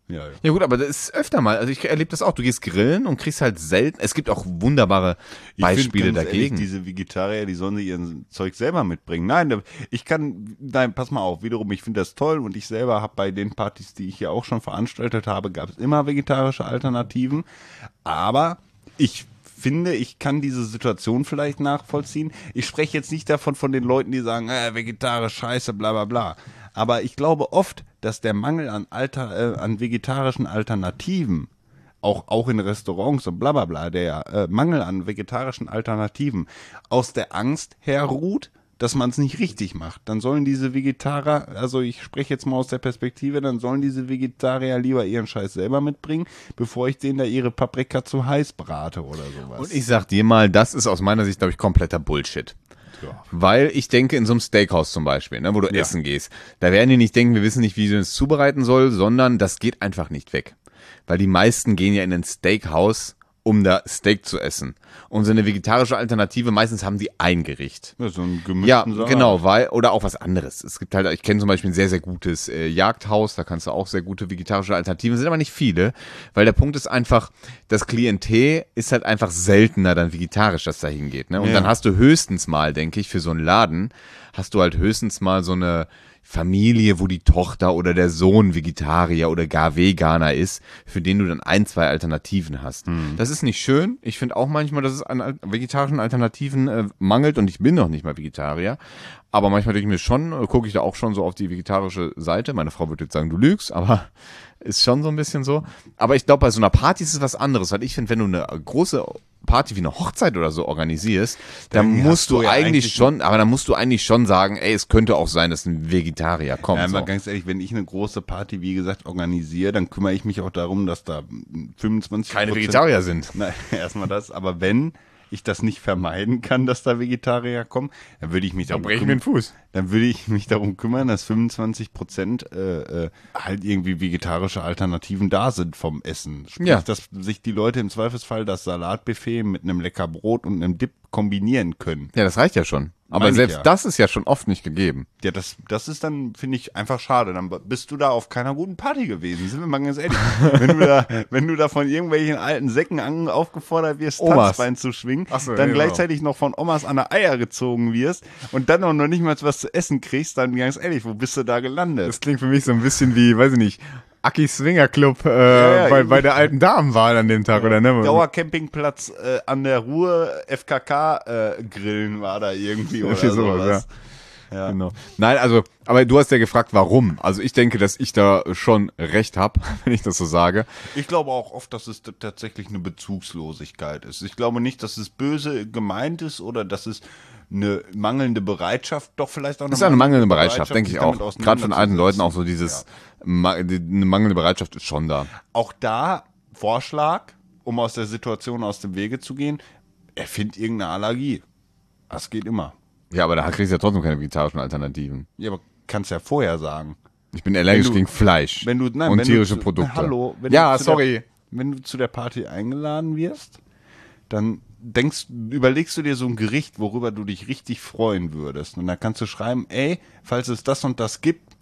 Ja, ja. Ja gut, aber das ist öfter mal. Also ich erlebe das auch. Du gehst grillen und kriegst halt selten. Es gibt auch wunderbare Beispiele ich find, ganz dagegen. Ehrlich, diese Vegetarier, die sollen sich ihr Zeug selber mitbringen. Nein, ich kann, nein, pass mal auf, wiederum, ich finde das toll und ich selber habe bei den Partys, die ich hier auch schon veranstaltet habe, gab es immer vegetarische Alternativen. Aber ich finde, ich kann diese Situation vielleicht nachvollziehen. Ich spreche jetzt nicht davon von den Leuten, die sagen, äh, vegetarisch, scheiße, bla bla bla. Aber ich glaube oft, dass der Mangel an, Alter, äh, an vegetarischen Alternativen, auch, auch in Restaurants und bla bla bla, der äh, Mangel an vegetarischen Alternativen aus der Angst herruht, dass man es nicht richtig macht. Dann sollen diese Vegetarier, also ich spreche jetzt mal aus der Perspektive, dann sollen diese Vegetarier lieber ihren Scheiß selber mitbringen, bevor ich denen da ihre Paprika zu heiß brate oder sowas. Und ich sag dir mal, das ist aus meiner Sicht, glaube ich, kompletter Bullshit. Ja. Weil ich denke, in so einem Steakhouse zum Beispiel, ne, wo du Ja. essen gehst, da werden die nicht denken, wir wissen nicht, wie sie es zubereiten soll, sondern das geht einfach nicht weg. Weil die meisten gehen ja in ein Steakhouse, um da Steak zu essen. Und so eine vegetarische Alternative, meistens haben die ein Gericht. Ja, so einen gemischten Ja, Salat. genau, weil, oder auch was anderes. Es gibt halt, ich kenne zum Beispiel ein sehr, sehr gutes äh, Jagdhaus, da kannst du auch sehr gute vegetarische Alternativen, sind aber nicht viele, weil der Punkt ist einfach, das Klientel ist halt einfach seltener dann vegetarisch, das da hingeht. Ne? Und Ja. dann hast du höchstens mal, denke ich, für so einen Laden, hast du halt höchstens mal so eine Familie, wo die Tochter oder der Sohn Vegetarier oder gar Veganer ist, für den du dann ein, zwei Alternativen hast. Mhm. Das ist nicht schön. Ich finde auch manchmal, dass es an al- vegetarischen Alternativen äh, mangelt und ich bin noch nicht mal Vegetarier. Aber manchmal denke ich mir schon, äh, gucke ich da auch schon so auf die vegetarische Seite. Meine Frau würde jetzt sagen, du lügst, aber ist schon so ein bisschen so. Aber ich glaube, bei so einer Party ist es was anderes, weil ich finde, wenn du eine große Party wie eine Hochzeit oder so organisierst, dann Dann musst hast du du ja eigentlich eigentlich schon, aber dann musst du eigentlich schon sagen, ey, es könnte auch sein, dass ein Vegetarier kommt. Ja, mal so. ganz ehrlich, wenn ich eine große Party, wie gesagt, organisiere, dann kümmere ich mich auch darum, dass da fünfundzwanzig Keine Vegetarier sind. Nein, erstmal das. Aber wenn ich das nicht vermeiden kann, dass da Vegetarier kommen, dann würde ich mich darum kümmern, Fuß. dann würde ich mich darum kümmern, dass fünfundzwanzig Prozent äh, äh, halt irgendwie vegetarische Alternativen da sind vom Essen. Sprich, Ja. dass sich die Leute im Zweifelsfall das Salatbuffet mit einem lecker Brot und einem Dip kombinieren können. Ja, das reicht ja schon. Aber Meine ich selbst ja. das ist ja schon oft nicht gegeben. Ja, das, das ist dann, finde ich, einfach schade. Dann bist du da auf keiner guten Party gewesen. Sind wir mal ganz ehrlich. wenn du da, wenn du da von irgendwelchen alten Säcken an, aufgefordert wirst, Omas. Tanzbein zu schwingen, Ach so, dann genau. gleichzeitig noch von Omas an der Eier gezogen wirst und dann auch noch nicht mal was zu essen kriegst, dann ganz ehrlich, wo bist du da gelandet? Das klingt für mich so ein bisschen wie, weiß ich nicht, Aki Swinger Club äh, ja, bei, irgendwie. bei der alten Damenwahl an dem Tag, oder ne? Dauercampingplatz äh, an der Ruhr, F K K-Grillen war da irgendwie oder Irgendwie sowas, sowas. Ja. Genau. Nein, also, aber du hast ja gefragt, warum. Also ich denke, dass ich da schon recht habe, wenn ich das so sage. Ich glaube auch oft, dass es t- tatsächlich eine Bezugslosigkeit ist. Ich glaube nicht, dass es böse gemeint ist oder dass es eine mangelnde Bereitschaft, doch vielleicht auch eine Das ist eine mangelnde Bereitschaft, denke sich ich auch. damit Gerade von alten Leuten auch so auseinanderzusetzen. dieses, ma- die, eine mangelnde Bereitschaft ist schon da. Auch da Vorschlag, um aus der Situation aus dem Wege zu gehen, erfind irgendeine Allergie. Das geht immer. Ja, aber da kriegst du ja trotzdem keine vegetarischen Alternativen. Ja, aber kannst ja vorher sagen. Ich bin allergisch Wenn du- gegen Fleisch Wenn du, nein, und wenn tierische du zu, Produkte. Hallo, wenn ja, du zu sorry. Der, wenn du zu der Party eingeladen wirst, dann denkst, überlegst du dir so ein Gericht, worüber du dich richtig freuen würdest. Und dann kannst du schreiben, ey, falls es das und das gibt,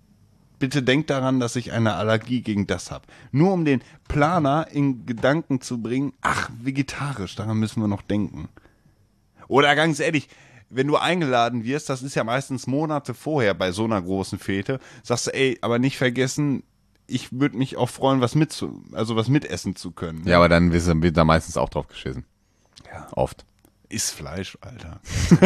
bitte denk daran, dass ich eine Allergie gegen das habe. Nur um den Planer in Gedanken zu bringen, ach, vegetarisch, daran müssen wir noch denken. Oder ganz ehrlich, wenn du eingeladen wirst, das ist ja meistens Monate vorher bei so einer großen Fete, sagst du, ey, aber nicht vergessen, ich würde mich auch freuen, was mit zu, also was mitessen zu können. Ja, aber dann wirst du- wird da meistens auch drauf geschissen. Ja. Oft. Ist Fleisch, Alter.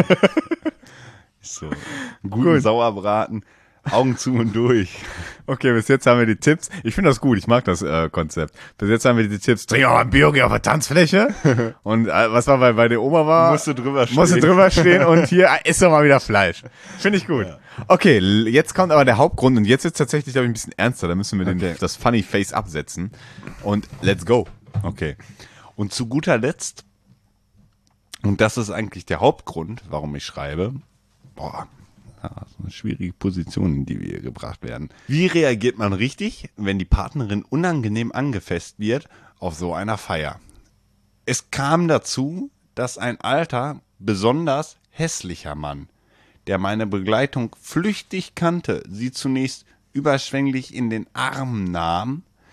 Ist so. Einen guten Gut. Sauerbraten, Augen zu und durch. Okay, bis jetzt haben wir die Tipps. Ich finde das gut, ich mag das äh, Konzept. Bis jetzt haben wir die Tipps, trink auch mal ein Bier, geh auf der Tanzfläche. Und äh, was war bei, bei der Oma war? Musst du drüber stehen. Musst du drüber stehen und hier äh, isst doch mal wieder Fleisch. Finde ich gut. Okay, l- jetzt kommt aber der Hauptgrund und jetzt ist tatsächlich, glaube ich, ein bisschen ernster. Da müssen wir den, Okay. das Funny Face absetzen. Und let's go. Okay. Und zu guter Letzt, und das ist eigentlich der Hauptgrund, warum ich schreibe, boah, ja, so eine schwierige Position, in die wir hier gebracht werden. Wie reagiert man richtig, wenn die Partnerin unangenehm angefasst wird auf so einer Feier? Es kam dazu, dass ein alter, besonders hässlicher Mann, der meine Begleitung flüchtig kannte, sie zunächst überschwänglich in den Arm nahm,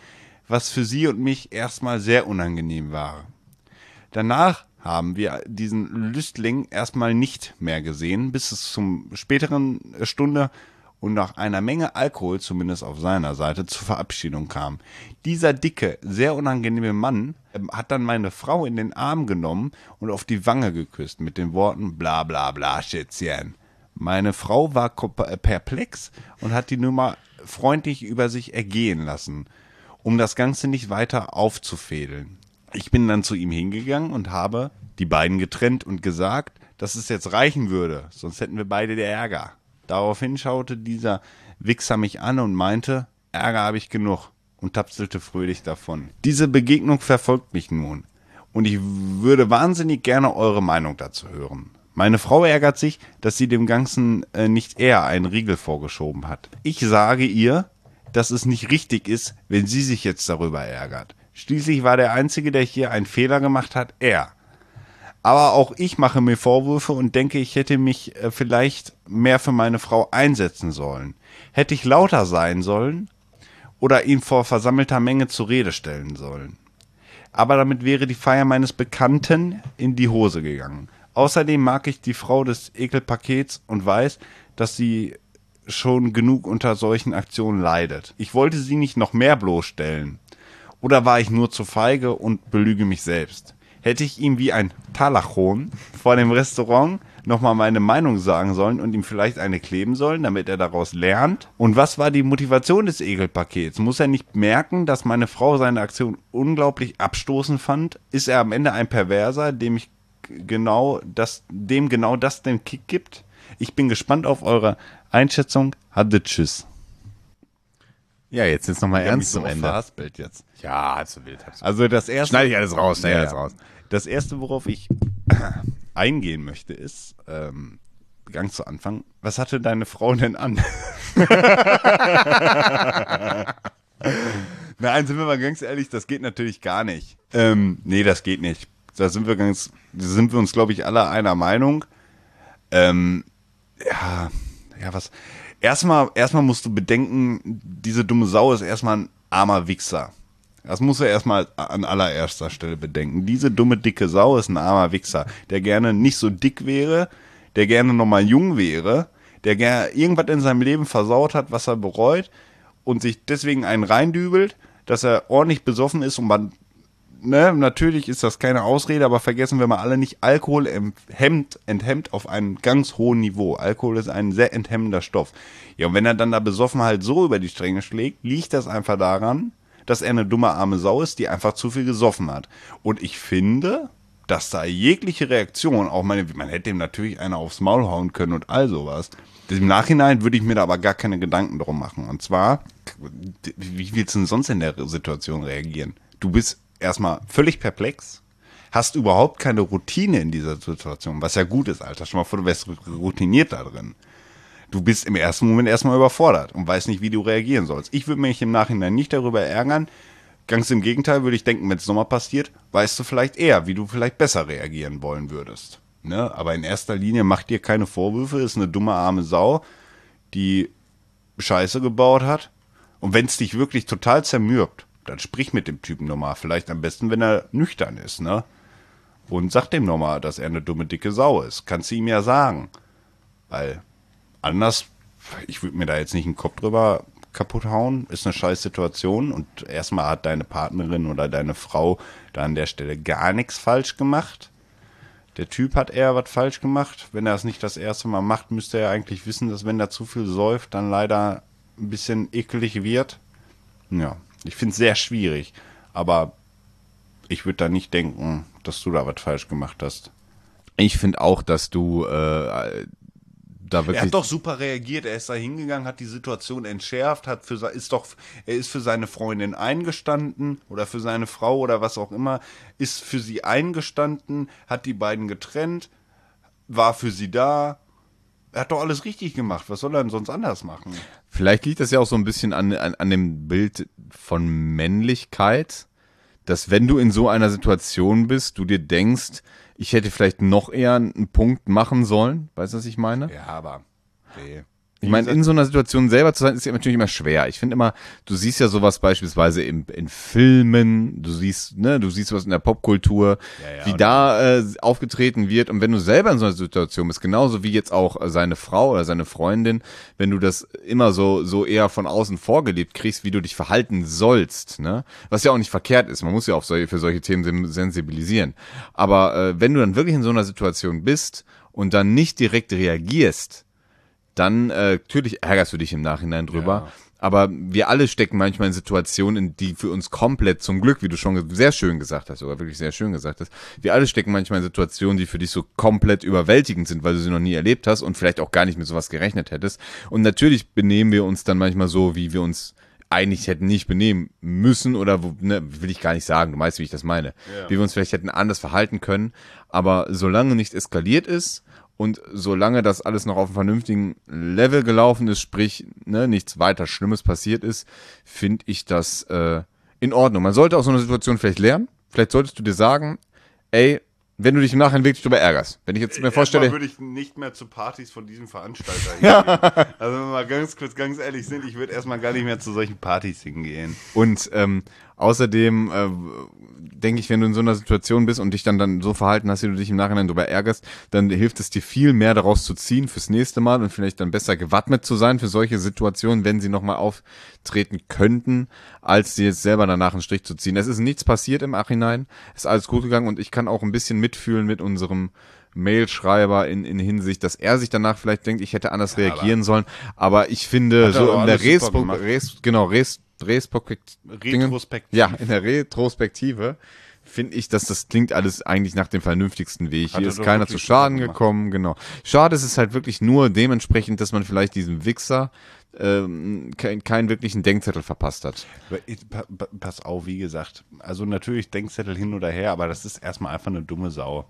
was für sie und mich erstmal sehr unangenehm war. Danach haben wir diesen Lüstling erstmal nicht mehr gesehen, bis es zum späteren Stunde und nach einer Menge Alkohol, zumindest auf seiner Seite, zur Verabschiedung kam. Dieser dicke, sehr unangenehme Mann hat dann meine Frau in den Arm genommen und auf die Wange geküsst mit den Worten bla bla bla Schätzchen. Meine Frau war perplex und hat die Nummer freundlich über sich ergehen lassen, um das Ganze nicht weiter aufzufädeln. Ich bin dann zu ihm hingegangen und habe die beiden getrennt und gesagt, dass es jetzt reichen würde, sonst hätten wir beide den Ärger. Daraufhin schaute dieser Wichser mich an und meinte, Ärger habe ich genug, und tapselte fröhlich davon. Diese Begegnung verfolgt mich nun und ich würde wahnsinnig gerne eure Meinung dazu hören. Meine Frau ärgert sich, dass sie dem Ganzen äh, nicht eher einen Riegel vorgeschoben hat. Ich sage ihr, dass es nicht richtig ist, wenn sie sich jetzt darüber ärgert. Schließlich war der Einzige, der hier einen Fehler gemacht hat, er. Aber auch ich mache mir Vorwürfe und denke, ich hätte mich äh, vielleicht mehr für meine Frau einsetzen sollen. Hätte ich lauter sein sollen oder ihn vor versammelter Menge zur Rede stellen sollen. Aber damit wäre die Feier meines Bekannten in die Hose gegangen. Außerdem mag ich die Frau des Ekelpakets und weiß, dass sie schon genug unter solchen Aktionen leidet. Ich wollte sie nicht noch mehr bloßstellen. Oder war ich nur zu feige und belüge mich selbst? Hätte ich ihm wie ein Talachon vor dem Restaurant nochmal meine Meinung sagen sollen und ihm vielleicht eine kleben sollen, damit er daraus lernt? Und was war die Motivation des Ekelpakets? Muss er nicht merken, dass meine Frau seine Aktion unglaublich abstoßend fand? Ist er am Ende ein Perverser, dem ich genau das, dem genau das den Kick gibt? Ich bin gespannt auf eure Einschätzung. Hatte tschüss. Ja, jetzt jetzt nochmal ernst zum Ende. Verhaspelt jetzt. Ja, halb so wild. Halb so Also das erste. Schneide ich alles raus, schneide Ja, alles raus. Das erste, worauf ich eingehen möchte, ist, ähm, ganz zu Anfang, was hatte deine Frau denn an? Nein, sind wir mal ganz ehrlich, das geht natürlich gar nicht. Ähm, nee, das geht nicht. Da sind wir ganz, da sind wir uns, glaube ich, alle einer Meinung. Ähm, ja, ja, was. Erstmal, erstmal musst du bedenken, diese dumme Sau ist erstmal ein armer Wichser. Das musst du erstmal an allererster Stelle bedenken. Diese dumme, dicke Sau ist ein armer Wichser, der gerne nicht so dick wäre, der gerne nochmal jung wäre, der gerne irgendwas in seinem Leben versaut hat, was er bereut und sich deswegen einen reindübelt, dass er ordentlich besoffen ist und man, ne, natürlich ist das keine Ausrede, aber vergessen wir mal alle nicht, Alkohol enthemmt, enthemmt auf einem ganz hohen Niveau. Alkohol ist ein sehr enthemmender Stoff. Ja, und wenn er dann da besoffen halt so über die Stränge schlägt, liegt das einfach daran, dass er eine dumme arme Sau ist, die einfach zu viel gesoffen hat. Und ich finde, dass da jegliche Reaktion, auch meine, man hätte ihm natürlich einer aufs Maul hauen können und all sowas. Im Nachhinein würde ich mir da aber gar keine Gedanken drum machen. Und zwar, wie willst du denn sonst in der Situation reagieren? Du bist erstmal völlig perplex, hast überhaupt keine Routine in dieser Situation, was ja gut ist, Alter. Schon mal vor, du wärst routiniert da drin. Du bist im ersten Moment erstmal überfordert und weißt nicht, wie du reagieren sollst. Ich würde mich im Nachhinein nicht darüber ärgern. Ganz im Gegenteil würde ich denken, wenn es nochmal passiert, weißt du vielleicht eher, wie du vielleicht besser reagieren wollen würdest. Ne? Aber in erster Linie mach dir keine Vorwürfe, ist eine dumme arme Sau, die Scheiße gebaut hat. Und wenn es dich wirklich total zermürbt, dann sprich mit dem Typen nochmal. Vielleicht am besten, wenn er nüchtern ist, ne? Und sag dem nochmal, dass er eine dumme, dicke Sau ist. Kannst du ihm ja sagen. Weil anders, ich würde mir da jetzt nicht einen Kopf drüber kaputt hauen, ist eine scheiß Situation. Und erstmal hat deine Partnerin oder deine Frau da an der Stelle gar nichts falsch gemacht. Der Typ hat eher was falsch gemacht. Wenn er es nicht das erste Mal macht, müsste er eigentlich wissen, dass wenn er zu viel säuft, dann leider ein bisschen ekelig wird. Ja. Ich finde es sehr schwierig, aber ich würde da nicht denken, dass du da was falsch gemacht hast. Ich finde auch, dass du äh, da wirklich... Er hat doch super reagiert, er ist da hingegangen, hat die Situation entschärft, hat für ist doch, er ist für seine Freundin eingestanden oder für seine Frau oder was auch immer, ist für sie eingestanden, hat die beiden getrennt, war für sie da. Er hat doch alles richtig gemacht. Was soll er denn sonst anders machen? Vielleicht liegt das ja auch so ein bisschen an, an, an dem Bild von Männlichkeit, dass wenn du in so einer Situation bist, du dir denkst, ich hätte vielleicht noch eher einen Punkt machen sollen. Weißt du, was ich meine? Ja, aber nee. Ich meine, in so einer Situation selber zu sein, ist ja natürlich immer schwer. Ich finde immer, du siehst ja sowas beispielsweise in, in Filmen, du siehst, ne, du siehst was in der Popkultur, Ja, ja, wie und- da äh, aufgetreten wird. Und wenn du selber in so einer Situation bist, genauso wie jetzt auch äh, seine Frau oder seine Freundin, wenn du das immer so so eher von außen vorgelebt kriegst, wie du dich verhalten sollst, ne, was ja auch nicht verkehrt ist. Man muss ja auch solche, für solche Themen sen- sensibilisieren. Aber äh, wenn du dann wirklich in so einer Situation bist und dann nicht direkt reagierst, dann äh, natürlich ärgerst du dich im Nachhinein drüber. Ja. Aber wir alle stecken manchmal in Situationen, die für uns komplett zum Glück, wie du schon ge- sehr schön gesagt hast, oder wirklich sehr schön gesagt hast, wir alle stecken manchmal in Situationen, die für dich so komplett überwältigend sind, weil du sie noch nie erlebt hast und vielleicht auch gar nicht mit sowas gerechnet hättest. Und natürlich benehmen wir uns dann manchmal so, wie wir uns eigentlich hätten nicht benehmen müssen oder wo, ne, will ich gar nicht sagen, du weißt, wie ich das meine. Ja. Wie wir uns vielleicht hätten anders verhalten können. Aber solange nicht eskaliert ist, und solange das alles noch auf einem vernünftigen Level gelaufen ist, sprich, ne, nichts weiter Schlimmes passiert ist, finde ich das äh, in Ordnung. Man sollte aus so einer Situation vielleicht lernen. Vielleicht solltest du dir sagen, ey, wenn du dich im Nachhinein wirklich drüber ärgerst. Wenn ich jetzt mir vorstelle, Erstmal würde ich nicht mehr zu Partys von diesem Veranstalter hingehen. Also wenn wir mal ganz kurz, ganz ehrlich sind, ich würde erstmal gar nicht mehr zu solchen Partys hingehen. und ähm, außerdem äh, denke ich, wenn du in so einer Situation bist und dich dann, dann so verhalten hast, wie du dich im Nachhinein darüber ärgerst, dann hilft es dir viel mehr daraus zu ziehen fürs nächste Mal und vielleicht dann besser gewappnet zu sein für solche Situationen, wenn sie nochmal auftreten könnten, als dir jetzt selber danach einen Strich zu ziehen. Es ist nichts passiert im Nachhinein, ist alles gut gegangen und ich kann auch ein bisschen mitfühlen mit unserem Mailschreiber in, in Hinsicht, dass er sich danach vielleicht denkt, ich hätte anders Ja, reagieren sollen, aber ich finde, Hat er so doch in der alles super Respo, gemacht. Res, genau, Res, Respektiv, Retrospektiv. ja, in der Retrospektive finde ich, dass das klingt alles eigentlich nach dem vernünftigsten Weg. Hat Hier er ist doch keiner zu wirklich Schaden super gemacht. gekommen, genau. Schade ist es halt wirklich nur dementsprechend, dass man vielleicht diesem Wichser ähm, kein, keinen wirklichen Denkzettel verpasst hat. Aber ich- pa- pa- Pass auf, wie gesagt, also natürlich Denkzettel hin oder her, aber das ist erstmal einfach eine dumme Sau.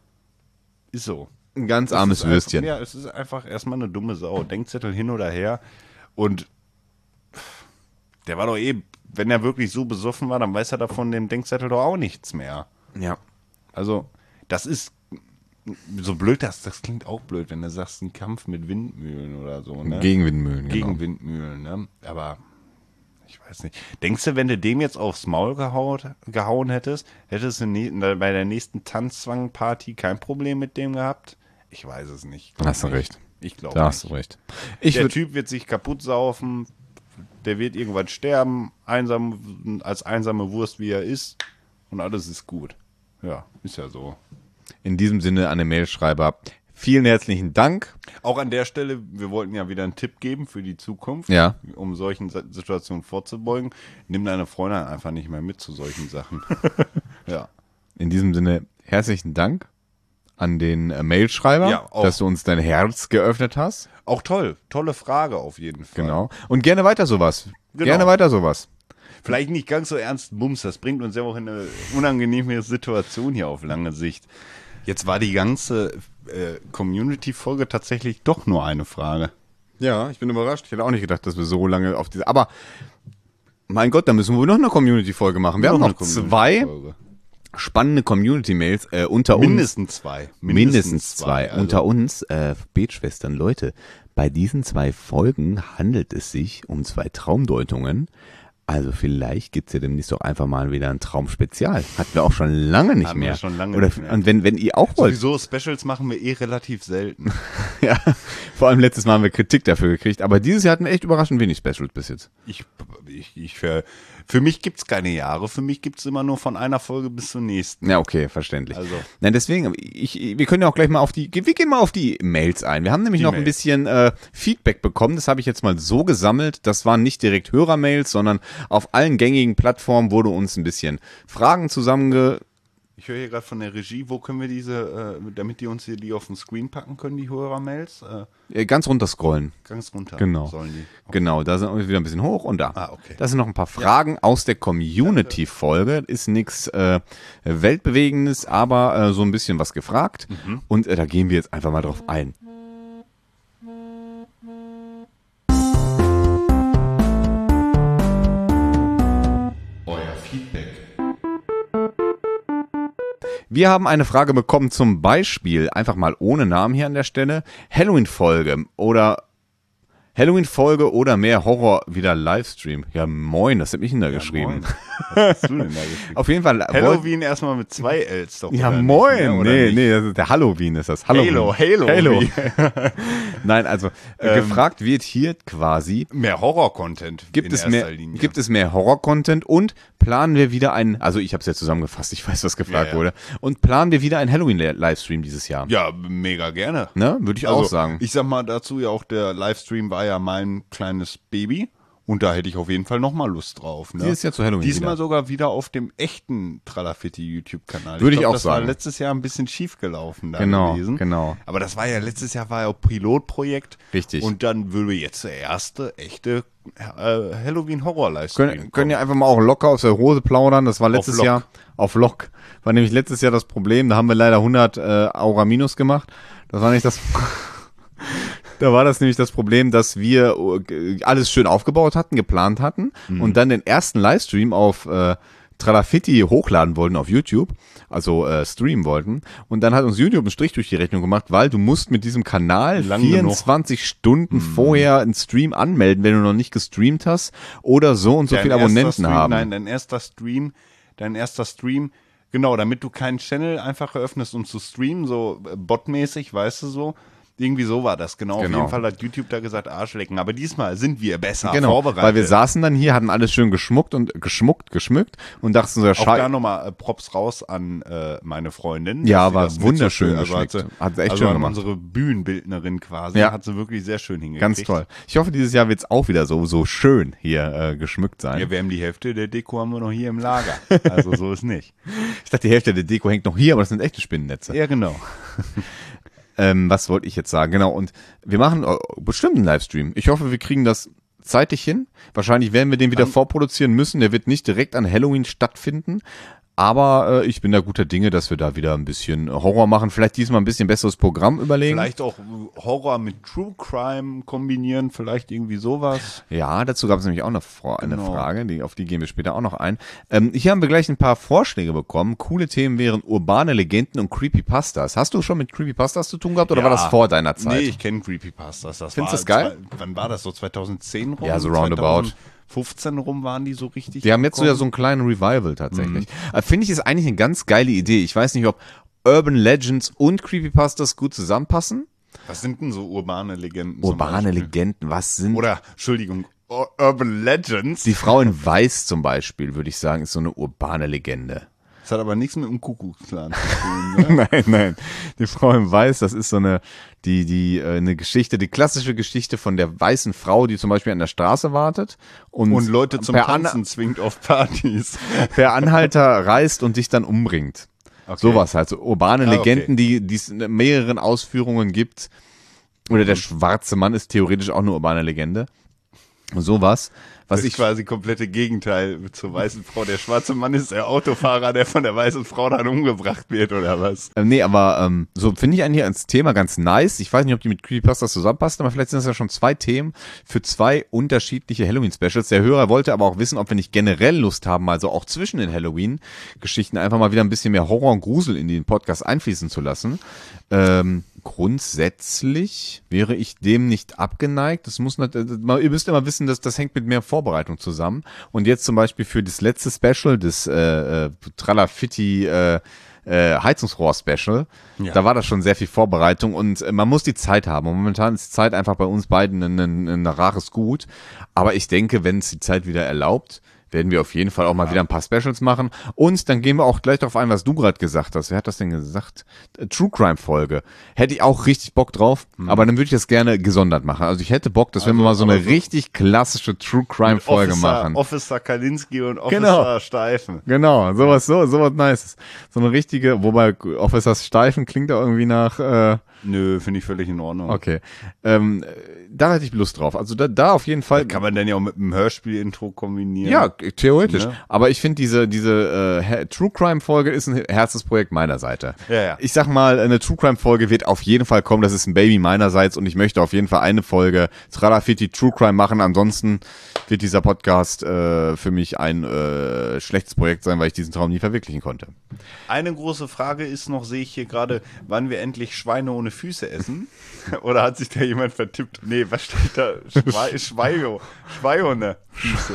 Ist so. Ein ganz Es armes ist einfach- Würstchen. Ja, es ist einfach erstmal eine dumme Sau. Denkzettel hin oder her. Und pff, der war doch eh, wenn er wirklich so besoffen war, dann weiß er davon dem Denkzettel doch auch nichts mehr. Ja. Also, das ist so blöd, das, das klingt auch blöd, wenn du sagst, ein Kampf mit Windmühlen oder so, ne? Gegen Windmühlen, genau. Gegen Windmühlen, ne? Aber ich weiß nicht. Denkst du, wenn du dem jetzt aufs Maul gehaut, gehauen hättest, hättest du nie, bei der nächsten Tanzzwangparty kein Problem mit dem gehabt? Ich weiß es nicht. Glaub Hast du nicht. recht. Ich glaube Da hast nicht. du recht. Ich Der würd, Typ wird sich kaputt saufen, der wird irgendwann sterben, einsam, als einsame Wurst, wie er ist, und alles ist gut. Ja, ist ja so. in diesem Sinne an den Mailschreiber vielen herzlichen Dank. Auch an der Stelle, wir wollten ja wieder einen Tipp geben für die Zukunft, Ja. um solchen Sa- Situationen vorzubeugen. Nimm deine Freundin einfach nicht mehr mit zu solchen Sachen. Ja. In diesem Sinne herzlichen Dank an den äh, Mailschreiber, Ja, auch. dass du uns dein Herz geöffnet hast. Auch toll. Tolle Frage auf jeden Fall. Genau. Und gerne weiter sowas. Genau. Gerne weiter sowas. Vielleicht nicht ganz so ernst Bums, das bringt uns ja auch in eine unangenehme Situation hier auf lange Sicht. Jetzt war die ganze äh, Community-Folge tatsächlich doch nur eine Frage. Ja, ich bin überrascht. Ich hätte auch nicht gedacht, dass wir so lange auf diese. Aber mein Gott, da müssen wir noch eine Community-Folge machen. Wir haben noch zwei Folge. spannende Community-Mails äh, unter uns. Mindestens zwei. Mindestens zwei. Also, Unter uns, äh, Betschwestern, Leute, bei diesen zwei Folgen handelt es sich um zwei Traumdeutungen. Also vielleicht gibt's ja demnächst doch einfach mal wieder ein Traumspezial. Hatten wir auch schon lange nicht Hatten wir mehr. schon lange Oder, nicht mehr. Und wenn, wenn ihr auch wollt, Sowieso Specials machen wir eh relativ selten. ja, vor allem letztes Mal haben wir Kritik dafür gekriegt, aber dieses Jahr hatten wir echt überraschend wenig Specials bis jetzt. Ich, ich, ich, für, für mich gibt's keine Jahre. Für mich gibt's immer nur von einer Folge bis zur nächsten. Ja, okay, verständlich. Also. Nein, deswegen, ich, wir können ja auch gleich mal auf die, wir gehen mal auf die Mails ein. Wir haben nämlich Die noch ein Mails. bisschen äh, Feedback bekommen. Das habe ich jetzt mal so gesammelt. Das waren nicht direkt Hörermails, sondern auf allen gängigen Plattformen wurde uns ein bisschen Fragen zusammenge... Ich höre hier gerade von der Regie, wo können wir diese, äh, damit die uns hier die auf den Screen packen können, die Hörermails? Äh, Äh, ganz runter scrollen. ganz runter Genau. sollen die. Genau, da sind wir wieder ein bisschen hoch und da. Ah, okay. Das sind noch ein paar Fragen aus der Community-Folge. Ist nichts äh, Weltbewegendes, aber äh, so ein bisschen was gefragt. Mhm. Und äh, da gehen wir jetzt einfach mal drauf ein. Euer Feedback. Wir haben eine Frage bekommen, zum Beispiel, einfach mal ohne Namen hier an der Stelle, Halloween-Folge oder Halloween-Folge oder mehr Horror wieder Livestream. Ja, moin, das hat mich denn da ja, geschrieben. Moin. Was hast du denn da geschrieben? Auf jeden Fall. Halloween erstmal mit zwei Ls doch. Ja, oder moin. Nicht, ne? oder nee, nicht? nee, das ist der Halloween ist das. Halloween. Halo, Halo. Halo. wie- Nein, also äh, Ähm, gefragt wird hier quasi, Mehr Horror-Content gibt in es erster mehr, Linie. gibt es mehr Horror-Content und planen wir wieder einen, also ich habe es ja zusammengefasst, ich weiß, was gefragt Ja, ja. wurde, und planen wir wieder einen Halloween-Livestream dieses Jahr. Ja, mega gerne. Ne, würde ich Also, auch sagen. Ich sag mal dazu ja auch, der Livestream war ja mein kleines Baby. Und da hätte ich auf jeden Fall nochmal Lust drauf. Ne? Dieses Jahr zu Halloween Diesmal wieder. sogar wieder auf dem echten Tralafitti YouTube-Kanal. Würde ich glaub, auch das sagen. war letztes Jahr ein bisschen schief gelaufen da Genau, gewesen. genau. Aber das war ja, letztes Jahr war ja auch Pilotprojekt. Richtig. Und dann würde jetzt der erste echte äh, Halloween-Horror-Livestream Können, können ja einfach mal auch locker aus der Hose plaudern. Das war letztes Lock. Jahr auf Lock. War nämlich letztes Jahr das Problem. Da haben wir leider hundert äh, Aura minus gemacht. Das war nicht das. Da war das nämlich das Problem, dass wir äh, alles schön aufgebaut hatten, geplant hatten und dann den ersten Livestream auf äh, Tralafitti hochladen wollten auf YouTube, also äh, streamen wollten. Und dann hat uns YouTube einen Strich durch die Rechnung gemacht, weil du musst mit diesem Kanal Lang vierundzwanzig Stunden vorher einen Stream anmelden, wenn du noch nicht gestreamt hast oder so und so Dein viele erster Abonnenten Stream, haben. Nein, dein erster Stream, dein erster Stream, genau, damit du keinen Channel einfach eröffnest, um zu streamen, so äh, botmäßig, weißt du so. Irgendwie so war das, genau. Genau. Auf jeden Fall hat YouTube da gesagt, Arschlecken. Aber diesmal sind wir besser Genau, vorbereitet. weil wir saßen dann hier, hatten alles schön geschmuckt und geschmuckt, geschmückt und dachten so, ja, Auch da scheiße. nochmal äh, Props raus an äh, meine Freundin. Ja, dass sie war das mit wunderschön so schön- also hat geschmeckt. sie, Hat sie echt also schön an gemacht. unsere Bühnenbildnerin quasi, Ja. hat sie wirklich sehr schön hingekriegt. Ganz toll. Ich hoffe, dieses Jahr wird's auch wieder so, so schön hier äh, geschmückt sein. Ja, wir haben die Hälfte der Deko haben wir noch hier im Lager. Also so ist nicht. Ich dachte, die Hälfte der Deko hängt noch hier, aber das sind echte Spinnennetze. Ja, genau. Ähm, was wollte ich jetzt sagen? Genau, und wir machen äh, bestimmt einen Livestream. Ich hoffe, wir kriegen das zeitig hin. Wahrscheinlich werden wir den wieder vorproduzieren müssen. Der wird nicht direkt an Halloween stattfinden. Aber äh, ich bin da guter Dinge, dass wir da wieder ein bisschen Horror machen. Vielleicht diesmal ein bisschen besseres Programm überlegen. Vielleicht auch Horror mit True Crime kombinieren, vielleicht irgendwie sowas. Ja, dazu gab es nämlich auch eine, Fra eine Genau. Frage, die, auf die gehen wir später auch noch ein. Ähm, hier haben wir gleich ein paar Vorschläge bekommen. Coole Themen wären urbane Legenden und Creepypastas. Hast du schon mit Creepypastas zu tun gehabt oder Ja. war das vor deiner Zeit? Nee, ich kenne Creepypastas. Das Findest war du das geil? Zwei, wann war das? So zweitauszehn rum? Ja, so roundabout. zweitausendfünfzehn rum waren die so richtig. Die haben jetzt so ja gekommen. so einen kleinen Revival tatsächlich. Mhm. Äh, Finde ich, ist eigentlich eine ganz geile Idee. Ich weiß nicht, ob Urban Legends und Creepypastas gut zusammenpassen. Was sind denn so urbane Legenden? zum Urbane Beispiel? Legenden, was sind... Oder, Entschuldigung, Ur- Urban Legends. Die Frau in Weiß zum Beispiel, würde ich sagen, ist so eine urbane Legende. Das hat aber nichts mit dem Kuckucksklan zu tun. Ne? Nein, nein. Die Frau in Weiß, das ist so eine, die, die, äh, eine Geschichte, die klassische Geschichte von der weißen Frau, die zum Beispiel an der Straße wartet und, Und Leute zum per, An Tanzen zwingt auf Partys. per Anhalter reist und dich dann umbringt. Okay. Sowas halt, so urbane Ah, okay. Legenden, die, die es in mehreren Ausführungen gibt. Oder der schwarze Mann ist theoretisch auch eine urbane Legende. Sowas. Was Das ist ich quasi komplette Gegenteil zur weißen Frau. Der schwarze Mann ist der Autofahrer, der von der weißen Frau dann umgebracht wird, oder was? Ähm, nee, aber ähm, so finde ich eigentlich als Thema ganz nice. Ich weiß nicht, ob die mit Creepypastas zusammenpassen, aber vielleicht sind das ja schon zwei Themen für zwei unterschiedliche Halloween-Specials. Der Hörer wollte aber auch wissen, ob wir nicht generell Lust haben, also auch zwischen den Halloween-Geschichten einfach mal wieder ein bisschen mehr Horror und Grusel in den Podcast einfließen zu lassen. Ähm, grundsätzlich wäre ich dem nicht abgeneigt. Das muss nicht, ihr müsst immer wissen, dass das hängt mit mehr Vorbereitung zusammen. Und jetzt zum Beispiel für das letzte Special, das äh, äh, Tralafitti äh, äh, Heizungsrohr-Special, Ja. da war das schon sehr viel Vorbereitung und äh, man muss die Zeit haben. Und momentan ist Zeit einfach bei uns beiden ein, ein, ein rares Gut. Aber ich denke, wenn es die Zeit wieder erlaubt, werden wir auf jeden Fall auch mal wieder ein paar Specials machen. Und dann gehen wir auch gleich darauf ein, was du gerade gesagt hast. Wer hat das denn gesagt? Äh, True Crime Folge. Hätte ich auch richtig Bock drauf, aber dann würde ich das gerne gesondert machen. Also ich hätte Bock, dass wir Also, mal so aber eine so- richtig klassische True Crime Folge Officer, machen. Officer Kalinski und Officer Genau. Steifen. Genau, sowas, so, sowas Nices. So eine richtige, wobei Officers Steifen klingt da irgendwie nach, äh, Nö, finde ich völlig in Ordnung. okay. Ähm, da hätte ich Lust drauf. Also da, da auf jeden Fall. Kann man dann ja auch mit einem Hörspiel-Intro kombinieren. Ja, theoretisch. Ne? Aber ich finde, diese, diese äh, True Crime-Folge ist ein Herzensprojekt meinerseits. Ja, ja. Ich sag mal, eine True Crime-Folge wird auf jeden Fall kommen. Das ist ein Baby meinerseits und ich möchte auf jeden Fall eine Folge Tralafiti True Crime machen. Ansonsten wird dieser Podcast äh, für mich ein äh, schlechtes Projekt sein, weil ich diesen Traum nie verwirklichen konnte. Eine große Frage ist noch, sehe ich hier gerade, wann wir endlich Schweine ohne Füße essen? Oder hat sich da jemand vertippt? Nee, was steht da? Schwei Schweio. Schweione Füße.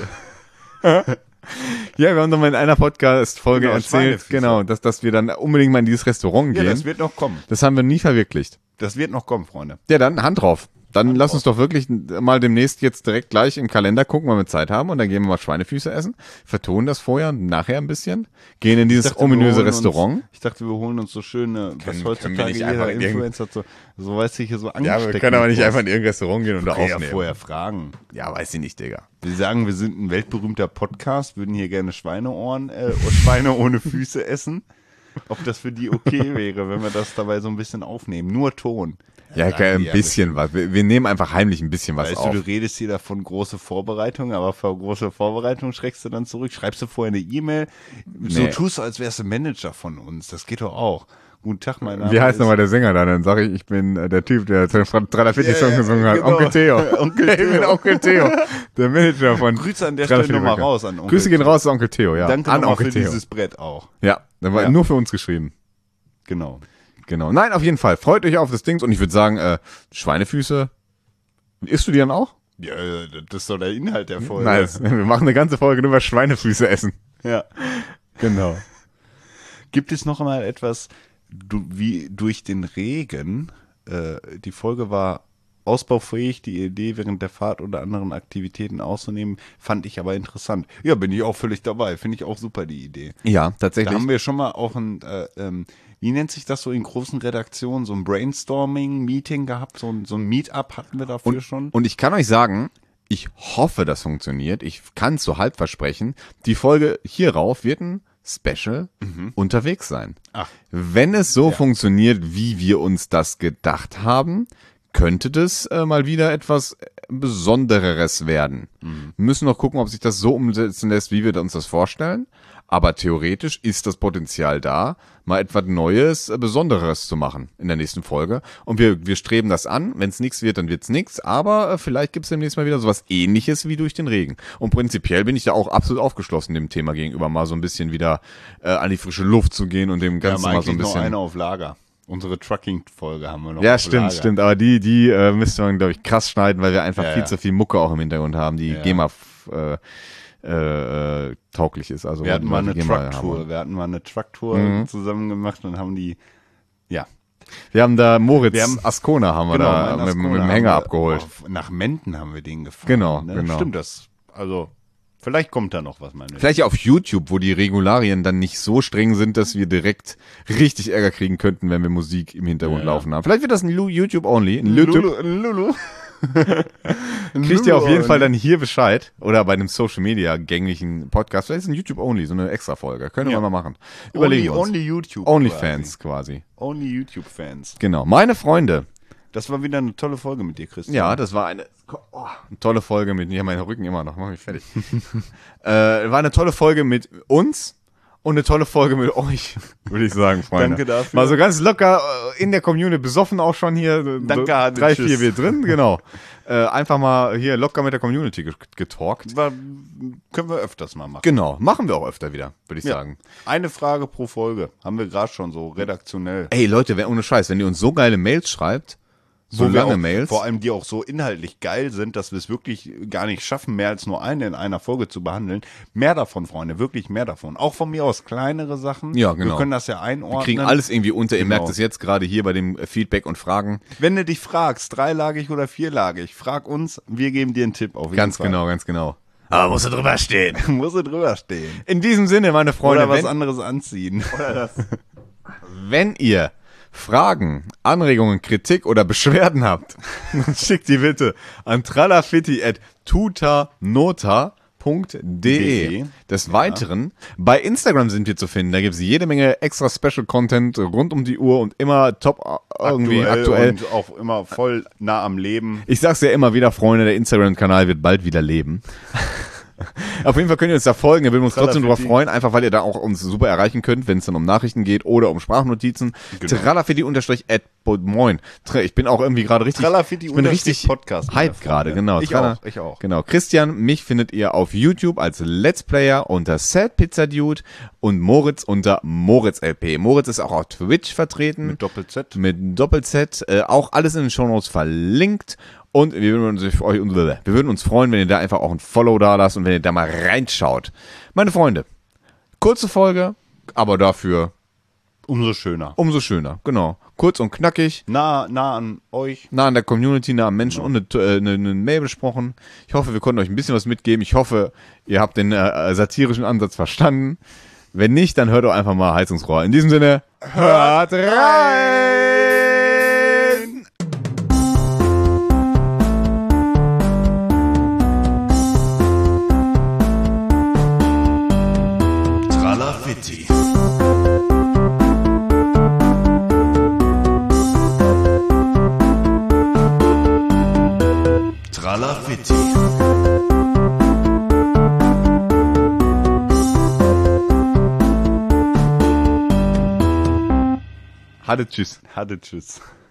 Ja, wir haben doch mal in einer Podcast-Folge Genau, erzählt, Schweinefüße. genau, dass, dass wir dann unbedingt mal in dieses Restaurant Ja, gehen. das wird noch kommen. Das haben wir nie verwirklicht. Das wird noch kommen, Freunde. Ja, dann Hand drauf. Dann Hand lass drauf. uns doch wirklich mal demnächst jetzt direkt gleich im Kalender gucken, weil wir Zeit haben und dann gehen wir mal Schweinefüße essen, vertonen das vorher und nachher ein bisschen, gehen in dieses Ich dachte, wir ominöse holen Restaurant. Uns, ich dachte, wir holen uns so schöne, was Können- heutzutage können wir nicht jeder einfach in irgend- Influencer hat so, so weißt du, hier so Ja, angesteckt. wir können aber nicht mit einfach in irgendein Restaurant gehen und da was. Ja, aufnehmen. vorher fragen. Ja, weiß ich nicht, Digga. Wir sagen, wir sind ein weltberühmter Podcast, würden hier gerne Schweineohren, äh, Schweine ohne Füße essen. Ob das für die okay wäre, wenn wir das dabei so ein bisschen aufnehmen. Nur Ton. Ja, sagen ein die ja bisschen was. Wir, wir nehmen einfach heimlich ein bisschen was Weißt auf. du, du redest hier davon große Vorbereitung, aber vor große Vorbereitung schreckst du dann zurück. Schreibst du vorher eine E-Mail, so Nee. tust du, als wärst du Manager von uns. Das geht doch auch. Guten Tag, mein Name Wie heißt ist- nochmal der Sänger da? Dann sage ich, ich bin äh, der Typ, der Tralafiti-Song Ja, ja, gesungen hat. genau. Onkel Theo. Onkel Ich bin Theo. Onkel Theo. Der Manager von Grüße an der Stelle Tralafiti nochmal Records. raus an Onkel Grüße gehen Theo. raus zu Onkel Theo, ja. Danke an nochmal Onkel für Theo. dieses Brett auch. Ja, das war Ja. nur für uns geschrieben. Genau. Genau. Nein, auf jeden Fall. Freut euch auf das Ding und ich würde sagen, äh, Schweinefüße, isst du die dann auch? Ja, das ist doch der Inhalt der Folge. Nice. Wir machen eine ganze Folge nur über Schweinefüße essen. Ja. Genau. Gibt es noch einmal etwas, du, wie durch den Regen, äh, die Folge war ausbaufähig, die Idee während der Fahrt oder anderen Aktivitäten auszunehmen, fand ich aber interessant. Ja, bin ich auch völlig dabei, finde ich auch super die Idee. Ja, Da tatsächlich. haben wir schon mal auch ein, äh, ähm, wie nennt sich das so in großen Redaktionen, so ein Brainstorming-Meeting gehabt, so ein, so ein Meetup hatten wir dafür Und, schon. und ich kann euch sagen, ich hoffe, das funktioniert. Ich kann es so halb versprechen. Die Folge hierauf wird ein Special unterwegs sein. Ach. Wenn es so funktioniert, wie wir uns das gedacht haben, könnte das äh, mal wieder etwas Besondereres werden. Wir müssen noch gucken, ob sich das so umsetzen lässt, wie wir uns das vorstellen. Aber theoretisch ist das Potenzial da, mal etwas Neues, äh, Besonderes zu machen in der nächsten Folge. Und wir, wir streben das an. Wenn es nichts wird, dann wird's nichts. Aber äh, vielleicht gibt's demnächst mal wieder sowas Ähnliches wie durch den Regen. Und prinzipiell bin ich da auch absolut aufgeschlossen dem Thema gegenüber, mal so ein bisschen wieder äh, an die frische Luft zu gehen und dem Wir Ganzen haben mal so eigentlich ein noch bisschen. eine auf Lager. Unsere Trucking-Folge haben wir noch Ja, auf stimmt, Lager. stimmt. Aber die, die äh, müsste man, glaube ich, krass schneiden, weil wir einfach Ja, viel ja. zu viel Mucke auch im Hintergrund haben, die Ja. GEMA äh, äh, tauglich ist. Also Wir hatten mal eine die GEMA Trucktour. haben. Wir hatten mal eine Trucktour Mhm. zusammen gemacht und haben die, ja, Wir haben da Moritz Wir haben- Ascona haben wir da meinen mit, mit Ascona dem haben Hänger wir abgeholt. auf- Nach Menden haben wir den gefahren. Genau, ne? genau. Stimmt das. Also, vielleicht kommt da noch was, meine ich. Vielleicht ja auf YouTube, wo die Regularien dann nicht so streng sind, dass wir direkt richtig Ärger kriegen könnten, wenn wir Musik im Hintergrund Ja. laufen haben. Vielleicht wird das ein Lu- YouTube-Only. Ein YouTube. Lulu. Lulu. Kriegt ihr auf jeden Fall dann hier Bescheid. Oder bei einem Social-Media-gänglichen Podcast. Vielleicht ist es ein YouTube-Only, so eine Extra-Folge. Können Ja. wir mal machen. Überlegen only, wir uns. only YouTube. Onlyfans quasi. Quasi. Only YouTube-Fans. Genau. Meine Freunde. Das war wieder eine tolle Folge mit dir, Christian. Ja, das war eine, oh, eine tolle Folge mit, ja, mein Rücken immer noch, mach mich fertig. äh, war eine tolle Folge mit uns und eine tolle Folge mit euch, würde ich sagen, Freunde. Danke dafür. Mal so ganz locker äh, in der Community, besoffen auch schon hier. so Danke, Hade, Drei, tschüss. vier wir drin, genau. äh, einfach mal hier locker mit der Community ge- getalkt. War, können wir öfters mal machen. Genau, machen wir auch öfter wieder, würde ich Ja. sagen. Eine Frage pro Folge. Haben wir gerade schon so redaktionell. Ey Leute, wenn, ohne Scheiß, wenn ihr uns so geile Mails schreibt, so Wo wir lange auch, Mails. Vor allem die auch so inhaltlich geil sind, dass wir es wirklich gar nicht schaffen, mehr als nur eine in einer Folge zu behandeln. Mehr davon, Freunde, wirklich mehr davon. Auch von mir aus kleinere Sachen. Ja, genau. Wir können das ja einordnen. Wir kriegen alles irgendwie unter. Ihr Genau. merkt es jetzt gerade hier bei dem äh, Feedback und Fragen. Wenn du dich fragst, dreilagig oder vierlagig, frag uns, wir geben dir einen Tipp auf jeden Ganz Fall. genau, ganz genau. Aber musst du drüber stehen. Muss er drüber stehen. In diesem Sinne, meine Freunde, Oder was wenn, anderes anziehen. wenn ihr Fragen, Anregungen, Kritik oder Beschwerden habt, dann schickt die bitte an tralafitti at tutanota punkt de. Des Weiteren, bei Instagram sind wir zu finden. Da gibt es jede Menge extra Special Content rund um die Uhr und immer top äh, irgendwie aktuell. Und auch immer voll nah am Leben. Ich sag's ja immer wieder, Freunde, der Instagram-Kanal wird bald wieder leben. Auf jeden Fall könnt ihr uns da folgen. Wir würden uns trotzdem darüber Tralafetti. freuen, einfach weil ihr da auch uns super erreichen könnt, wenn es dann um Nachrichten geht oder um Sprachnotizen. Genau. Tralafetti unterstrich at moin. Ich bin auch irgendwie gerade richtig, Tralafetti ich bin unterstrich richtig Podcast. hyped gerade, genau. Ich Trala- auch, ich auch. Genau. Christian, mich findet ihr auf YouTube als Let's Player unter Sad Pizza Dude und Moritz unter Moritz L P. Moritz ist auch auf Twitch vertreten. Mit Doppel-Z. Mit Doppel-Z. Äh, auch alles in den Shownotes verlinkt. Und wir würden, uns, wir würden uns freuen, wenn ihr da einfach auch ein Follow da lasst und wenn ihr da mal reinschaut. Meine Freunde, kurze Folge, aber dafür Umso schöner. umso schöner. Genau. Kurz und knackig. Nah, nah an euch. Nah an der Community, nah am Menschen und eine, äh, eine, eine Mail besprochen. Ich hoffe, wir konnten euch ein bisschen was mitgeben. Ich hoffe, ihr habt den äh, satirischen Ansatz verstanden. Wenn nicht, dann hört doch einfach mal Heizungsrohr. In diesem Sinne, hört rein! Tralafitti. Tralafitti. Hatte tschüss. Hatte tschüss.